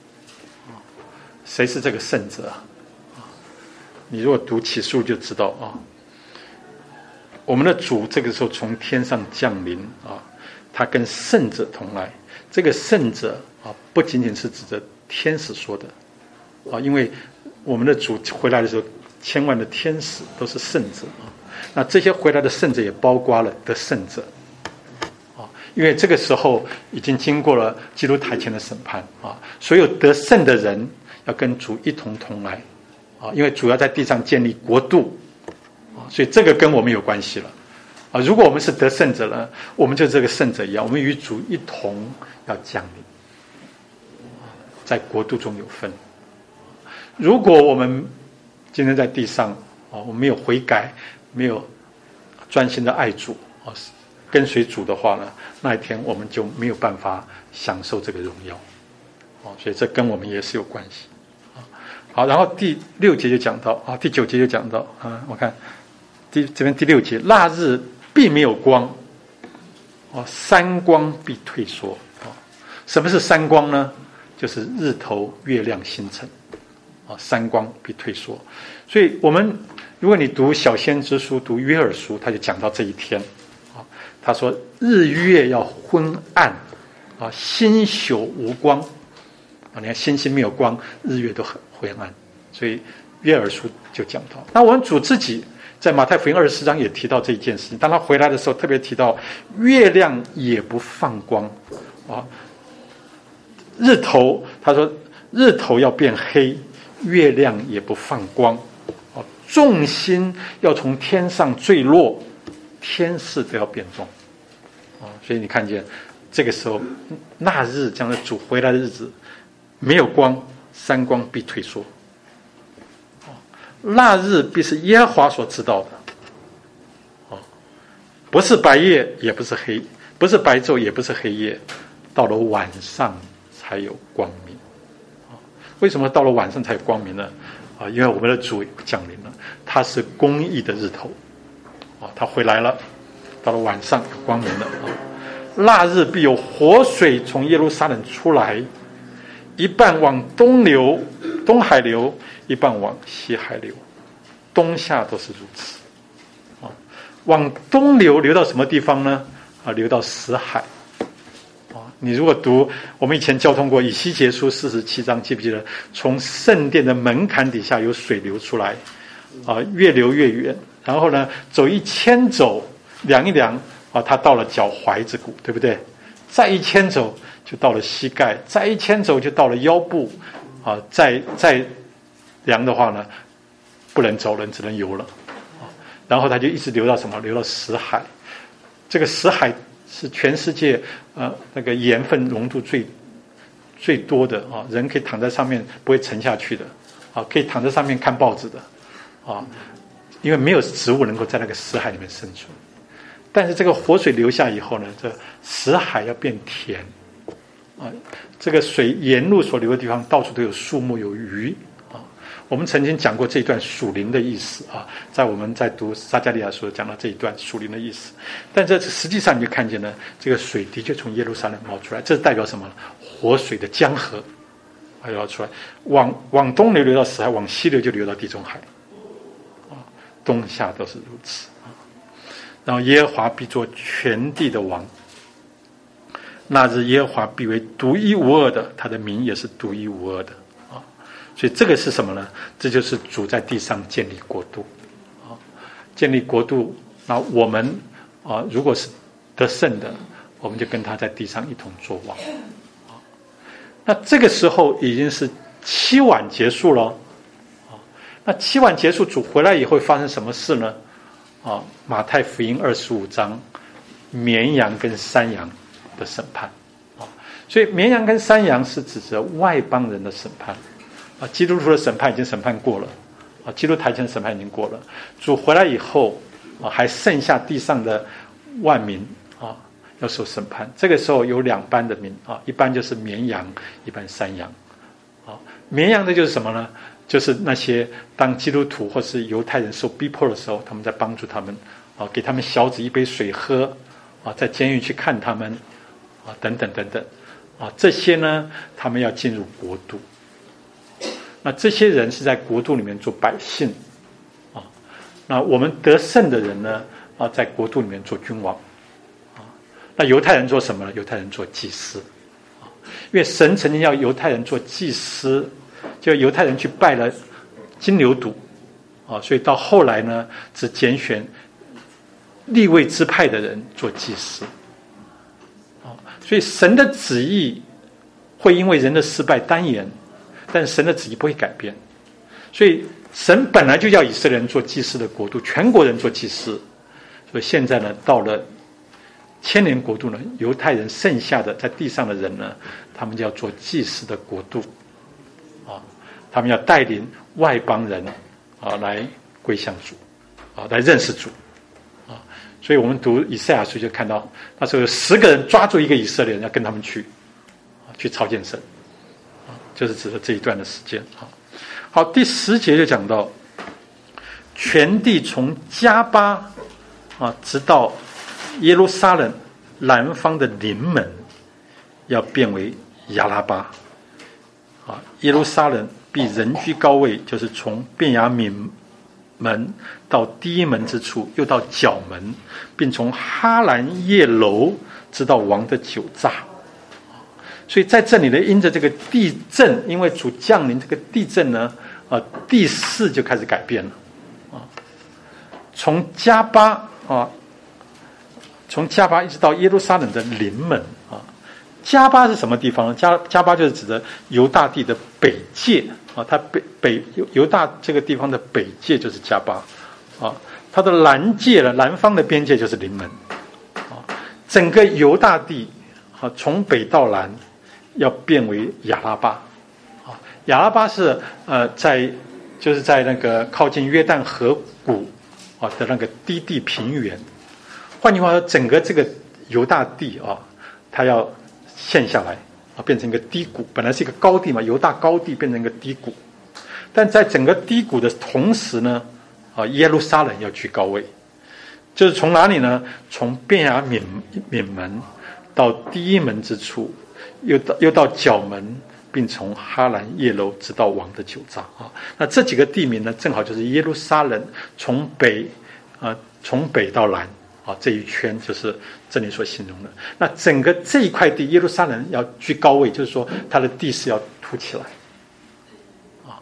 谁是这个圣者啊？你如果读启示录就知道啊。我们的主这个时候从天上降临啊，他跟圣者同来。这个圣者啊，不仅仅是指着天使说的啊，因为我们的主回来的时候，千万的天使都是圣者啊。那这些回来的圣者也包括了得圣者啊，因为这个时候已经经过了基督台前的审判啊，所有得圣的人要跟主一同同来啊，因为主要在地上建立国度啊，所以这个跟我们有关系了啊。如果我们是得圣者呢，我们就这个圣者一样，我们与主一同要降临，在国度中有份。如果我们今天在地上啊，我们没有悔改，没有专心的爱主啊，跟随主的话呢，那一天我们就没有办法享受这个荣耀啊，所以这跟我们也是有关系啊。好，然后第六节就讲到啊，第九节就讲到啊，我看第这边第六节，那日必没有光啊，三光必退缩啊。什么是三光呢？就是日头、月亮、星辰啊，三光必退缩。所以我们如果你读小先知书、读约珥书，他就讲到这一天啊，他说日月要昏暗啊，星宿无光啊，你看星星没有光，日月都很昏暗，所以约珥书就讲到。那我们主自己在马太福音二十四章也提到这一件事情，当他回来的时候特别提到月亮也不放光啊，日头他说日头要变黑，月亮也不放光啊，众星要从天上坠落，天势都要变重啊，所以你看见这个时候那日将来主回来的日子没有光，三光必退缩。那日必是耶和华所知道的，不是白夜，也不是黑，不是白昼，也不是黑夜，到了晚上才有光明。为什么到了晚上才有光明呢？啊，因为我们的主降临了，他是公义的日头，啊，他回来了，到了晚上有光明了。啊，那日必有活水从耶路撒冷出来，一半往东流，东海流，一半往西海流，冬夏都是如此。啊，往东流流到什么地方呢？啊，流到死海。啊，你如果读我们以前交通过以西结书四十七章，记不记得？从圣殿的门槛底下有水流出来，啊，越流越远，然后呢，走一千走，量一量，啊，它到了脚踝之骨，对不对？再一千走就到了膝盖，再一千走就到了腰部，啊，再再量的话呢，不能走了，只能游了，啊，然后它就一直流到什么？流到死海。这个死海是全世界呃那个盐分浓度最最多的啊，人可以躺在上面不会沉下去的啊，可以躺在上面看报纸的啊，因为没有植物能够在那个死海里面生存。但是这个活水流下以后呢，这死海要变甜啊，这个水沿路所流的地方到处都有树木有鱼啊。我们曾经讲过这一段属灵的意思啊，在我们在读撒迦利亚书讲到这一段属灵的意思，但这实际上你就看见呢，这个水的确从耶路撒冷冒出来，这是代表什么呢？活水的江河还要出来，往往东流流到死海，往西流就流到地中海啊，冬夏都是如此啊。然后耶和华必作全地的王，那日耶和华必为独一无二的，他的名也是独一无二的啊。所以这个是什么呢？这就是主在地上建立国度啊，建立国度。那我们啊，如果是得胜的，我们就跟他在地上一同作王啊。那这个时候已经是七晚结束了啊。那七晚结束，主回来以后会发生什么事呢？啊，马太福音二十五章，绵羊跟山羊的审判啊，所以绵羊跟山羊是指着外邦人的审判啊，基督徒的审判已经审判过了啊，基督台前的审判已经过了，主回来以后啊，还剩下地上的万民啊要受审判。这个时候有两班的民啊，一般就是绵羊，一般山羊啊。绵羊的就是什么呢？就是那些当基督徒或是犹太人受逼迫的时候，他们在帮助他们啊，给他们小子一杯水喝啊，在监狱去看他们啊，等等等等啊，这些呢，他们要进入国度。那这些人是在国度里面做百姓啊，那我们得胜的人呢啊，在国度里面做君王啊。那犹太人做什么呢？犹太人做祭司啊，因为神曾经要犹太人做祭司。就犹太人去拜了金牛犊啊，所以到后来呢，只拣选利未支派的人做祭司啊。所以神的旨意会因为人的失败单言，但神的旨意不会改变。所以神本来就要以色列人做祭司的国度，全国人做祭司。所以现在呢，到了千年国度呢，犹太人剩下的在地上的人呢，他们就要做祭司的国度。啊，他们要带领外邦人啊来归向主，啊，来认识主，啊，所以我们读以赛亚书就看到，那时候有十个人抓住一个以色列人，要跟他们去，啊，去朝见神，啊，就是指的这一段的时间，啊，好，第十节就讲到，全地从加巴，啊，直到耶路撒冷南方的临门，要变为亚拉巴，啊，耶路撒冷必人居高位，就是从便雅悯门到第一门之处，又到角门，并从哈兰叶楼直到王的酒榨。所以在这里呢，因着这个地震，因为主降临这个地震呢，啊，地势就开始改变了，啊，从加巴啊，从加巴一直到耶路撒冷的临门啊。加巴是什么地方呢？加加巴就是指的犹大地的北界啊，它北北犹大这个地方的北界就是加巴啊，它的南界呢，南方的边界就是临门啊，整个犹大地啊，从北到南要变为亚拉巴啊，亚拉巴是呃在就是在那个靠近约旦河谷啊的那个低地平原，换句话说，整个这个犹大地啊，它要陷下来啊，变成一个低谷，本来是一个高地嘛，犹大高地变成一个低谷，但在整个低谷的同时呢，啊，耶路撒冷要居高位，就是从哪里呢？从便雅悯悯门到第一门之处，又到又到角门，并从哈兰叶楼直到王的酒榨啊。那这几个地名呢，正好就是耶路撒冷从北啊，从北到南。啊，这一圈就是这里所形容的。那整个这一块地，耶路撒冷要居高位，就是说它的地势要凸起来，啊，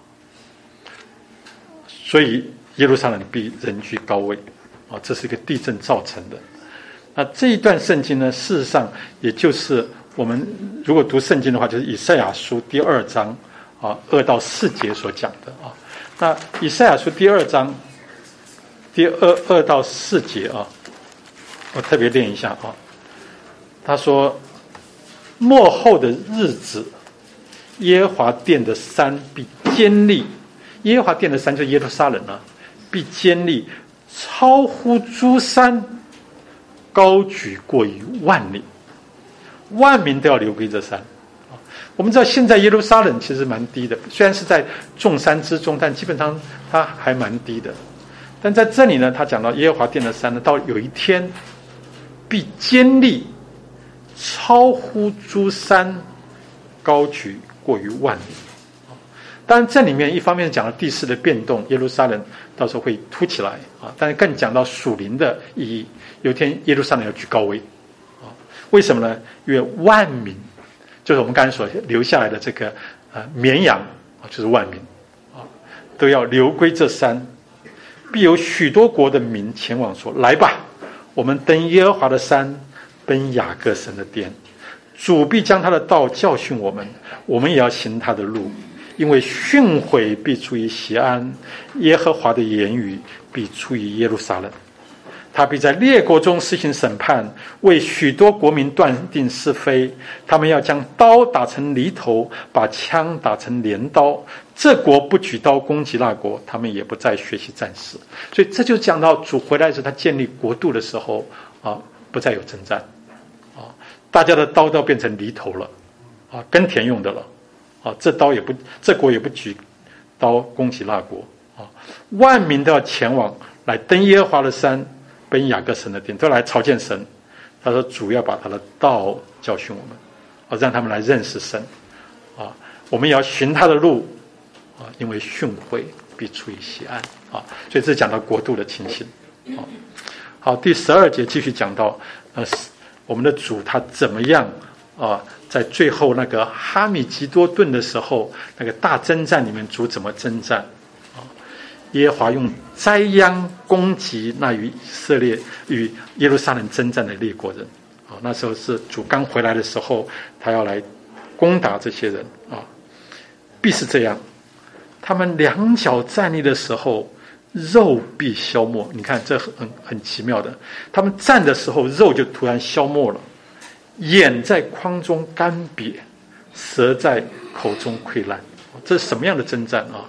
所以耶路撒冷必人居高位，啊，这是一个地震造成的。那这一段圣经呢，事实上也就是我们如果读圣经的话，就是以赛亚书第二章啊二到四节所讲的啊。那以赛亚书第二章第二二到四节啊。我特别念一下啊，他说：“末后的日子，耶和华殿的山必坚立，耶和华殿的山就是耶路撒冷啊，必坚立，超乎诸山，高举过于万里，万民都要流归这山。”我们知道现在耶路撒冷其实蛮低的，虽然是在众山之中，但基本上它还蛮低的。但在这里呢，他讲到耶和华殿的山呢，到有一天必坚立，超乎诸山，高举过于万里。当然，这里面一方面讲了地势的变动，耶路撒冷到时候会凸起来啊，但是更讲到属灵的意义。有一天耶路撒冷要居高位啊，为什么呢？因为万民，就是我们刚才所留下来的这个呃绵羊啊，就是万民啊，都要流归这山，必有许多国的民前往说：“来吧，我们登耶和华的山，奔雅各神的殿。主必将他的道教训我们，我们也要行他的路。因为训诲必出于锡安，耶和华的言语必出于耶路撒冷。他必在列国中施行审判，为许多国民断定是非。他们要将刀打成犁头，把枪打成镰刀。这国不举刀攻击那国，他们也不再学习战士。”所以这就讲到主回来时，他建立国度的时候啊，不再有征战啊，大家的刀都变成犁头了啊，耕田用的了啊，这刀也不，这国也不举刀攻击那国啊，万民都要前往来登耶和华的山，奔雅各神的殿，都来朝见神。他说主要把他的道教训我们啊，让他们来认识神啊，我们也要循他的路啊，因为训诲必出于锡安啊，所以这讲到国度的情形啊。好，第十二节继续讲到呃，我们的主他怎么样啊，在最后那个哈米吉多顿的时候，那个大征战里面，主怎么征战啊？耶和华用灾殃攻击那与以色列与耶路撒冷征战的列国人啊，那时候是主刚回来的时候，他要来攻打这些人啊，必是这样。他们两脚站立的时候，肉必消没。你看这很很奇妙的，他们站的时候肉就突然消没了，眼在眶中干瘪，舌在口中溃烂。这是什么样的征战啊？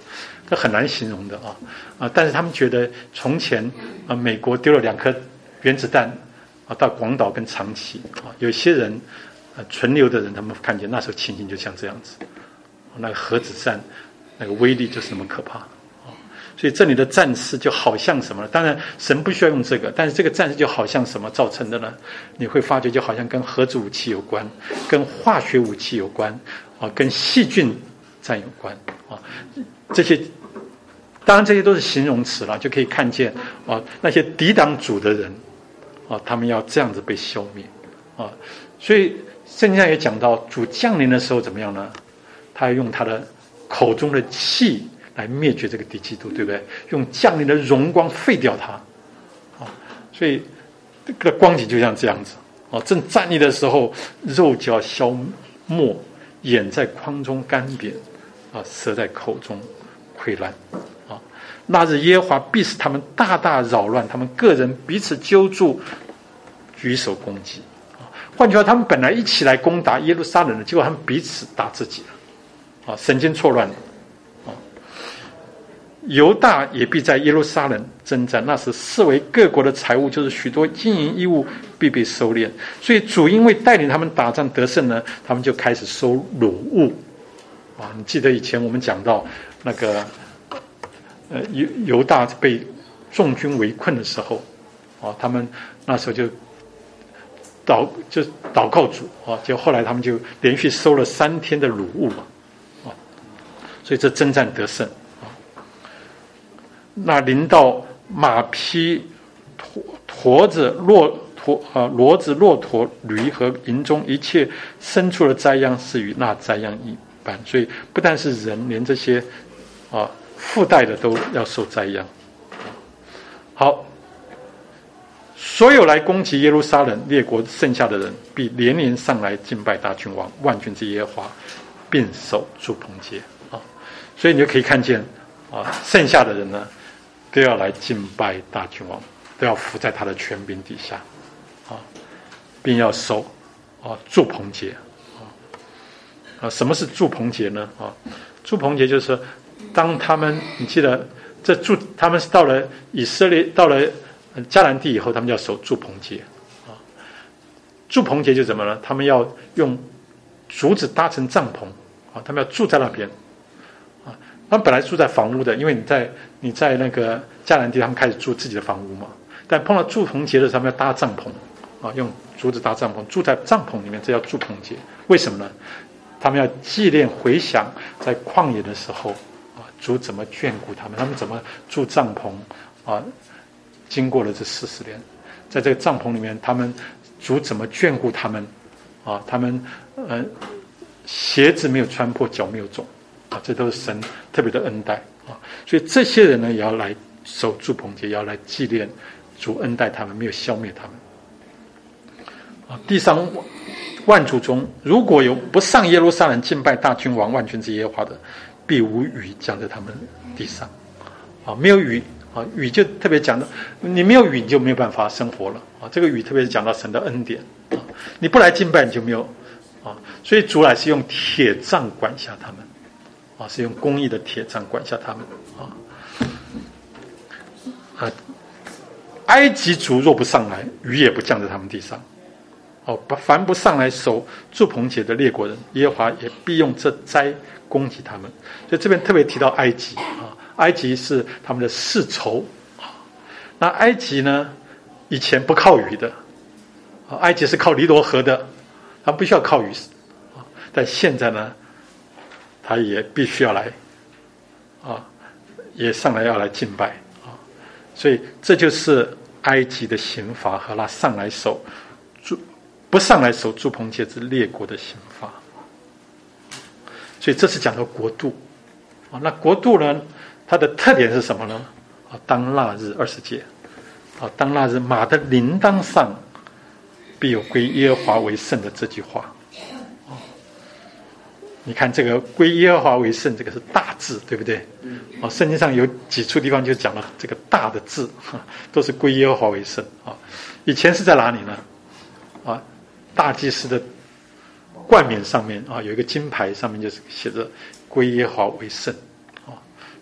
这很难形容的啊啊！但是他们觉得从前啊，美国丢了两颗原子弹啊到广岛跟长崎啊，有些人啊存留的人，他们看见那时候情形就像这样子，那个核子战那个威力就是那么可怕啊！所以这里的战事就好像什么呢？当然神不需要用这个，但是这个战事就好像什么造成的呢？你会发觉就好像跟核子武器有关，跟化学武器有关啊，跟细菌战有关啊，这些。当然，这些都是形容词了，就可以看见啊，那些抵挡主的人啊，他们要这样子被消灭啊。所以圣经上也讲到，主降临的时候怎么样呢？他要用他的口中的气来灭绝这个敌基督，对不对？用降临的荣光废掉他啊。所以这个光景就像这样子啊，正站立的时候，肉就要消没，眼在眶中干瘪啊，舌在口中溃烂。那日耶和华必使他们大大扰乱，他们个人彼此揪住，举手攻击。换句话，他们本来一起来攻打耶路撒冷的，结果他们彼此打自己了，啊，神经错乱了。啊，犹大也必在耶路撒冷征战，那时视为各国的财物，就是许多金银衣物必被收敛。所以主因为带领他们打仗得胜呢，他们就开始收掳物。啊，你记得以前我们讲到那个。呃，犹犹大被众军围困的时候，啊，他们那时候就祷就祷告主啊，就后来他们就连续收了三天的掳物嘛，啊，所以这征战得胜啊。那临到马匹、驼驼子、骆驼啊、骡子、骆驼、驴和营中一切牲畜的灾殃，是与那灾殃一般。所以不但是人，连这些啊。附带的都要受灾殃。好，所有来攻击耶路撒冷列国剩下的人，必连连上来敬拜大君王万军之耶和华，并守住棚节啊。所以你就可以看见啊，剩下的人呢，都要来敬拜大君王，都要服在他的权柄底下啊，并要守啊住棚节啊。啊，什么是住棚节呢？啊，住棚节就是说。当他们，你记得，这住他们是到了以色列，到了迦南地以后，他们要守住棚节啊。住棚节就怎么了？他们要用竹子搭成帐篷啊，他们要住在那边啊。他们本来住在房屋的，因为你在你在那个迦南地，他们开始住自己的房屋嘛。但碰到住棚节的时候，他们要搭帐篷啊，用竹子搭帐篷，住在帐篷里面，这叫住棚节。为什么呢？他们要纪念回想在旷野的时候。主怎么眷顾他们？他们怎么住帐篷啊？经过了这四十年，在这个帐篷里面，他们主怎么眷顾他们啊？他们呃鞋子没有穿破，脚没有肿啊，这都是神特别的恩待啊。所以这些人呢，也要来守住棚节，也要来纪念主恩待他们，没有消灭他们啊。地上万族中，如果有不上耶路撒冷敬拜大君王万军之耶和华的，必无雨降在他们地上，啊，没有雨啊，雨就特别讲到，你没有雨你就没有办法生活了啊。这个雨特别是讲到神的恩典啊，你不来敬拜你就没有啊，所以主来是用铁杖管辖他们啊，是用公义的铁杖管辖他们啊啊。埃及族若不上来，雨也不降在他们地上。哦，凡不上来守住棚节的列国人，耶和华也必用这灾攻击他们。所以这边特别提到埃及啊，埃及是他们的世仇啊。那埃及呢，以前不靠雨的啊，埃及是靠尼罗河的，他们不需要靠雨啊。但现在呢，他也必须要来啊，也上来要来敬拜啊。所以这就是埃及的刑罚和他上来守住。不上来守住棚节之列国的刑罚，所以这是讲到国度啊。那国度呢，它的特点是什么呢？啊，当那日二十节啊，当那日马的铃铛上必有归耶和华为圣的这句话啊。你看这个归耶和华为圣，这个是大字，对不对？啊，圣经上有几处地方就讲了这个大的字，都是归耶和华为圣啊。以前是在哪里呢？啊。大祭司的冠冕上面啊，有一个金牌，上面就是写着“归耶和华为圣”啊。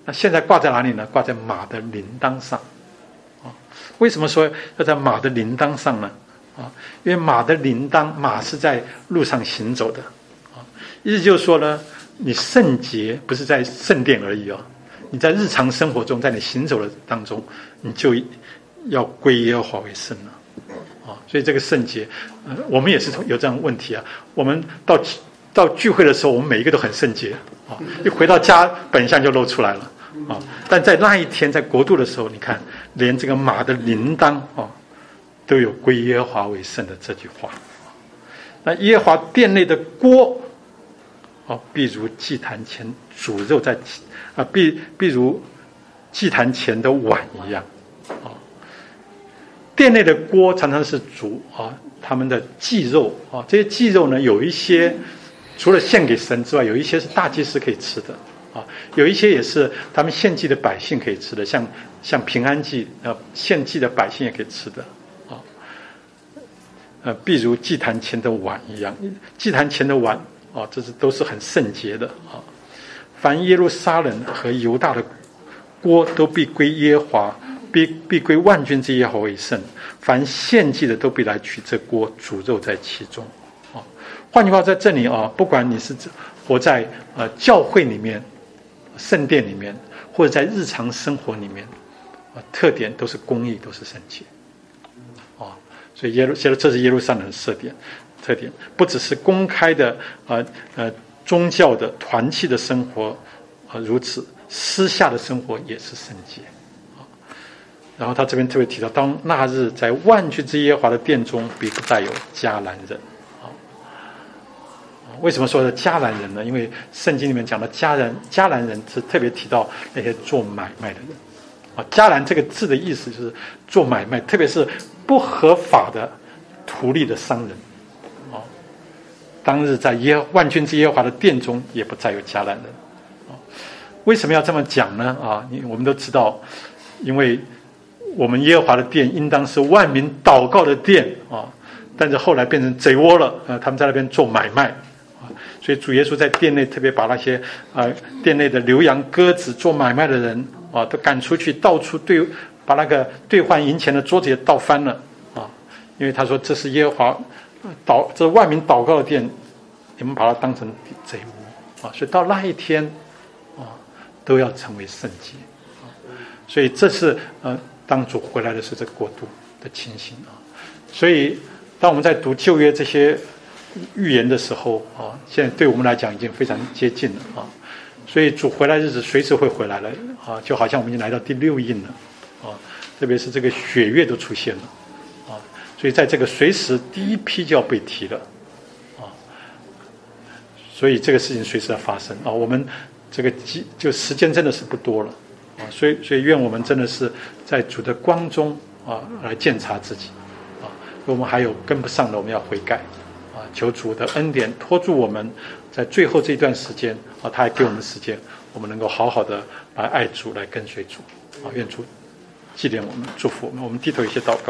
那现在挂在哪里呢？挂在马的铃铛上。啊，为什么说要在马的铃铛上呢？啊，因为马的铃铛，马是在路上行走的。啊，意思就是说呢，你圣洁不是在圣殿而已哦，你在日常生活中，在你行走的当中，你就要归耶和华为圣了。啊，所以这个圣洁，呃，我们也是有这样的问题啊。我们到到聚会的时候，我们每一个都很圣洁啊，一回到家本相就露出来了啊。但在那一天在国度的时候，你看，连这个马的铃铛啊，都有归耶和华为圣的这句话。那耶和华殿内的锅，哦，必如祭坛前煮肉在啊，必必如祭坛前的碗一样啊。殿内的锅常常是煮啊他们的祭肉啊，这些祭肉呢，有一些除了献给神之外，有一些是大祭司可以吃的啊，有一些也是他们献祭的百姓可以吃的，像像平安祭呃献祭的百姓也可以吃的啊。呃，譬如祭坛前的碗一样，祭坛前的碗啊，这是都是很圣洁的啊。凡耶路撒冷和犹大的锅都必归耶和华。必必归万军之耶和华为圣，凡献祭的都必来取这锅煮肉在其中。啊，换句话在这里啊，不管你是活在呃教会里面、圣殿里面，或者在日常生活里面，啊，特点都是公义，都是圣洁。啊，所以耶路，这是耶路撒冷的特点，特点不只是公开的呃呃宗教的团契的生活啊、呃、如此，私下的生活也是圣洁。然后他这边特别提到，当那日在万军之耶和华的殿中，必不再有迦南人。啊，为什么说的迦南人呢？因为圣经里面讲的迦南迦南人是特别提到那些做买卖的人。啊，迦南这个字的意思就是做买卖，特别是不合法的图利的商人。啊，当日在耶万军之耶和华的殿中，也不再有迦南人。啊，为什么要这么讲呢？啊，我们都知道，因为我们耶和华的殿应当是万民祷告的殿啊，但是后来变成贼窝了啊，他们在那边做买卖啊，所以主耶稣在殿内特别把那些啊殿内的牛羊鸽子做买卖的人啊都赶出去，到处对把那个兑换银钱的桌子也倒翻了啊，因为他说这是耶和华祷这是万民祷告的殿，你们把它当成贼窝啊，所以到那一天啊都要成为圣洁啊，所以这是呃。当主回来的是这个国度的情形啊，所以当我们在读旧约这些预言的时候啊，现在对我们来讲已经非常接近了啊，所以主回来日子随时会回来了啊，就好像我们已经来到第六印了啊，特别是这个血月都出现了啊，所以在这个随时第一批就要被提了啊，所以这个事情随时要发生啊，我们这个就时间真的是不多了。啊，所以所以愿我们真的是在主的光中啊来鉴察自己啊，我们还有跟不上的，我们要悔改啊，求主的恩典托住我们，在最后这一段时间啊，他还给我们时间，我们能够好好的来爱主，来跟随主啊，愿主纪念我们，祝福我们。我们低头一些祷告。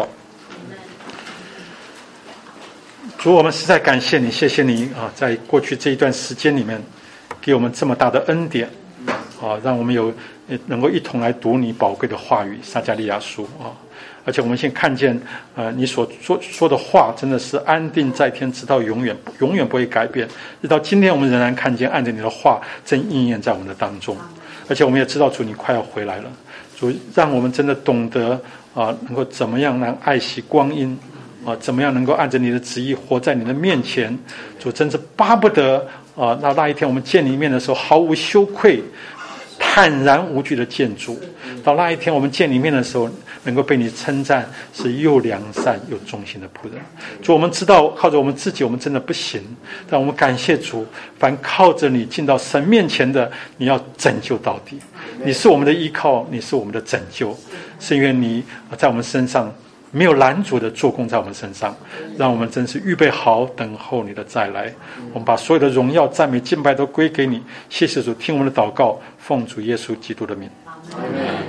主，我们实在感谢你，谢谢你啊，在过去这一段时间里面，给我们这么大的恩典啊，让我们有。能够一同来读你宝贵的话语撒迦利亚书啊，而且我们现在看见呃你所说说的话真的是安定在天，直到永远，永远不会改变。直到今天我们仍然看见按着你的话正应验在我们的当中，而且我们也知道主你快要回来了，主让我们真的懂得啊、呃、能够怎么样能爱惜光阴啊、呃、怎么样能够按着你的旨意活在你的面前。主真是巴不得啊、呃、到那一天我们见你一面的时候毫无羞愧，坦然无惧的见主，到那一天我们见你面的时候，能够被你称赞是又良善又忠心的仆人。主，我们知道靠着我们自己我们真的不行，但我们感谢主，凡靠着你进到神面前的，你要拯救到底。你是我们的依靠，你是我们的拯救，是因为你在我们身上没有拦阻的做工在我们身上，让我们真是预备好等候你的再来。我们把所有的荣耀赞美敬拜都归给你。谢谢主，听我们的祷告，奉主耶稣基督的名。